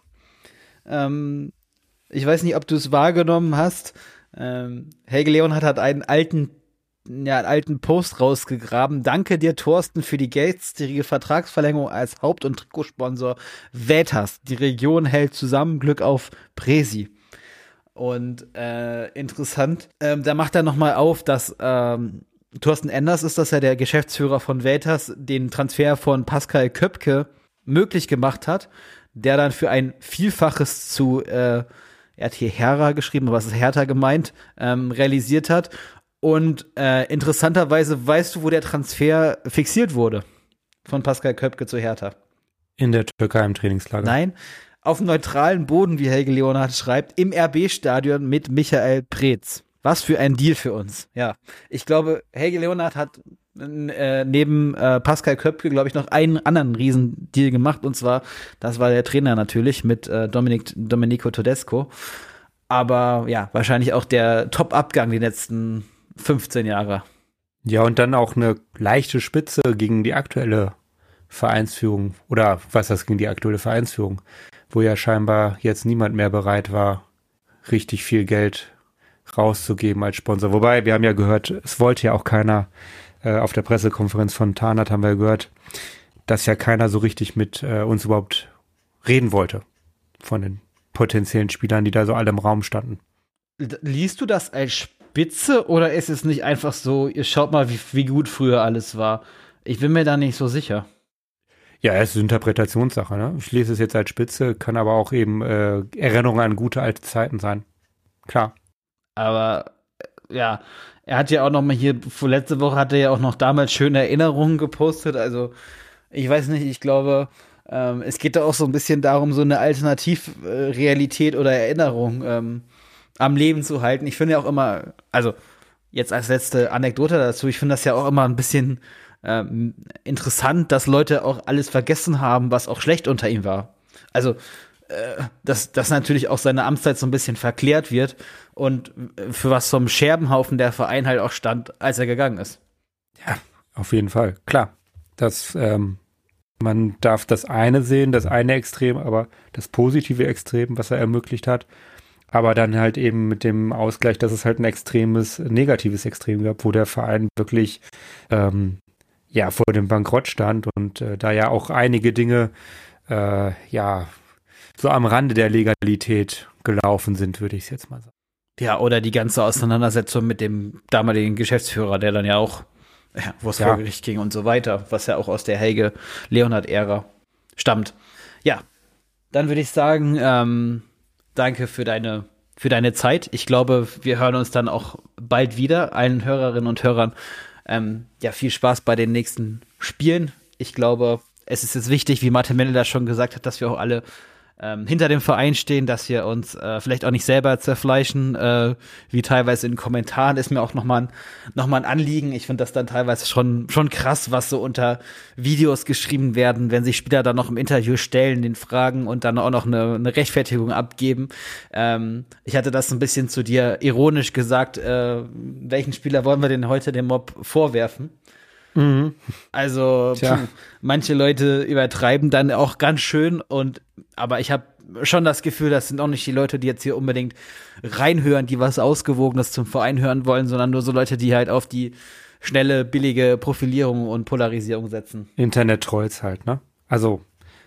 [SPEAKER 1] Ähm, ich weiß nicht, ob du es wahrgenommen hast. Ähm, Helge Leonhardt hat einen alten, ja, einen alten Post rausgegraben. Danke dir, Thorsten, für die geldstierige Vertragsverlängerung als Haupt- und Trikotsponsor Vetas. Die Region hält zusammen. Glück auf Presi. Und äh, interessant, ähm, da macht er nochmal auf, dass ähm, Thorsten Enders ist das ja der Geschäftsführer von Vetas, den Transfer von Pascal Köpke möglich gemacht hat. der dann für ein Vielfaches zu, äh, er hat hier Hertha geschrieben, aber was ist Hertha gemeint, ähm, realisiert hat. Und äh, interessanterweise weißt du, wo der Transfer fixiert wurde von Pascal Köpke zu Hertha?
[SPEAKER 3] In der Türkei im Trainingslager.
[SPEAKER 1] Nein, auf dem neutralen Boden, wie Helge Leonhardt schreibt, im R B-Stadion mit Michael Preetz. Was für ein Deal für uns. Ja, ich glaube, Helge Leonhardt hat äh, neben äh, Pascal Köpke, glaube ich, noch einen anderen Riesendeal gemacht. Und zwar, das war der Trainer natürlich mit äh, Dominik, Domenico Tedesco. Aber ja, wahrscheinlich auch der Top-Abgang die letzten fünfzehn Jahre.
[SPEAKER 3] Ja, und dann auch eine leichte Spitze gegen die aktuelle Vereinsführung. Oder was das gegen die aktuelle Vereinsführung? Wo ja scheinbar jetzt niemand mehr bereit war, richtig viel Geld rauszugeben als Sponsor. Wobei, wir haben ja gehört, es wollte ja auch keiner, äh, auf der Pressekonferenz von Tarnath haben wir gehört, dass ja keiner so richtig mit äh, uns überhaupt reden wollte. Von den potenziellen Spielern, die da so alle im Raum standen.
[SPEAKER 1] Liest du das als Spitze oder ist es nicht einfach so, ihr schaut mal, wie, wie gut früher alles war? Ich bin mir da nicht so sicher.
[SPEAKER 3] Ja, es ist eine Interpretationssache, ne? Ich lese es jetzt als Spitze, kann aber auch eben äh, Erinnerungen an gute alte Zeiten sein. Klar.
[SPEAKER 1] Aber ja, er hat ja auch noch mal hier, letzte Woche hat er ja auch noch damals schöne Erinnerungen gepostet. Also ich weiß nicht, ich glaube, ähm, es geht da auch so ein bisschen darum, so eine Alternativrealität oder Erinnerung ähm, am Leben zu halten. Ich finde ja auch immer, also jetzt als letzte Anekdote dazu, ich finde das ja auch immer ein bisschen ähm, interessant, dass Leute auch alles vergessen haben, was auch schlecht unter ihm war. Also äh, dass, dass natürlich auch seine Amtszeit so ein bisschen verklärt wird und für was vom Scherbenhaufen der Verein halt auch stand, als er gegangen ist.
[SPEAKER 3] Ja, auf jeden Fall, klar. Das, ähm, man darf das eine sehen, das eine Extrem, aber das positive Extrem, was er ermöglicht hat, aber dann halt eben mit dem Ausgleich, dass es halt ein extremes, negatives Extrem gab, wo der Verein wirklich ähm, ja vor dem Bankrott stand und äh, da ja auch einige Dinge äh, ja so am Rande der Legalität gelaufen sind, würde ich es jetzt mal sagen.
[SPEAKER 1] Ja, oder die ganze Auseinandersetzung mit dem damaligen Geschäftsführer, der dann ja auch, ja, wo es
[SPEAKER 3] Ja.
[SPEAKER 1] vor Gericht ging und so weiter, was ja auch aus der Helge Leonhardt-Ära stammt. Ja, dann würde ich sagen, ähm, danke für deine, für deine Zeit. Ich glaube, wir hören uns dann auch bald wieder. Allen Hörerinnen und Hörern, ähm, ja, viel Spaß bei den nächsten Spielen. Ich glaube, es ist jetzt wichtig, wie Martin Mendel das schon gesagt hat, dass wir auch alle ähm, hinter dem Verein stehen, dass wir uns äh, vielleicht auch nicht selber zerfleischen, äh, wie teilweise in Kommentaren ist mir auch nochmal ein, noch mal ein Anliegen. Ich finde das dann teilweise schon, schon krass, was so unter Videos geschrieben werden, wenn sich Spieler dann noch im Interview stellen, den Fragen und dann auch noch eine, eine Rechtfertigung abgeben. Ähm, ich hatte das ein bisschen zu dir ironisch gesagt, äh, welchen Spieler wollen wir denn heute dem Mob vorwerfen?
[SPEAKER 3] Mhm.
[SPEAKER 1] Also
[SPEAKER 3] Tja.
[SPEAKER 1] puh, manche Leute übertreiben dann auch ganz schön und aber ich habe schon das Gefühl, das sind auch nicht die Leute, die jetzt hier unbedingt reinhören, die was Ausgewogenes zum Verein hören wollen, sondern nur so Leute, die halt auf die schnelle, billige Profilierung und Polarisierung setzen.
[SPEAKER 3] Internet-Trolls halt, ne? Also,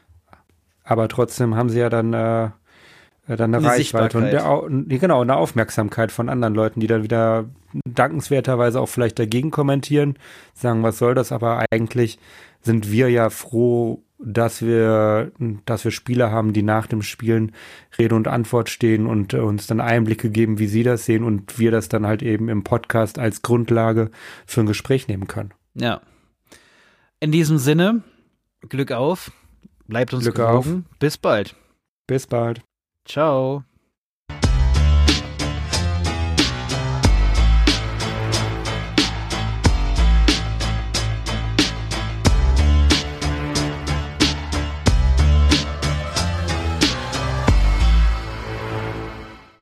[SPEAKER 3] aber trotzdem haben sie ja dann, äh, dann eine,
[SPEAKER 1] Eine
[SPEAKER 3] Reichweite und
[SPEAKER 1] Sichtbarkeit.
[SPEAKER 3] ja, au- genau, eine Aufmerksamkeit von anderen Leuten, die dann wieder dankenswerterweise auch vielleicht dagegen kommentieren, sagen, was soll das, aber eigentlich sind wir ja froh, dass wir, dass wir Spieler haben, die nach dem Spielen Rede und Antwort stehen und äh, uns dann Einblicke geben, wie sie das sehen und wir das dann halt eben im Podcast als Grundlage für ein Gespräch nehmen können.
[SPEAKER 1] Ja. In diesem Sinne, Glück auf, bleibt uns
[SPEAKER 3] Glück
[SPEAKER 1] gewogen. Bis bald.
[SPEAKER 3] Bis bald.
[SPEAKER 1] Ciao.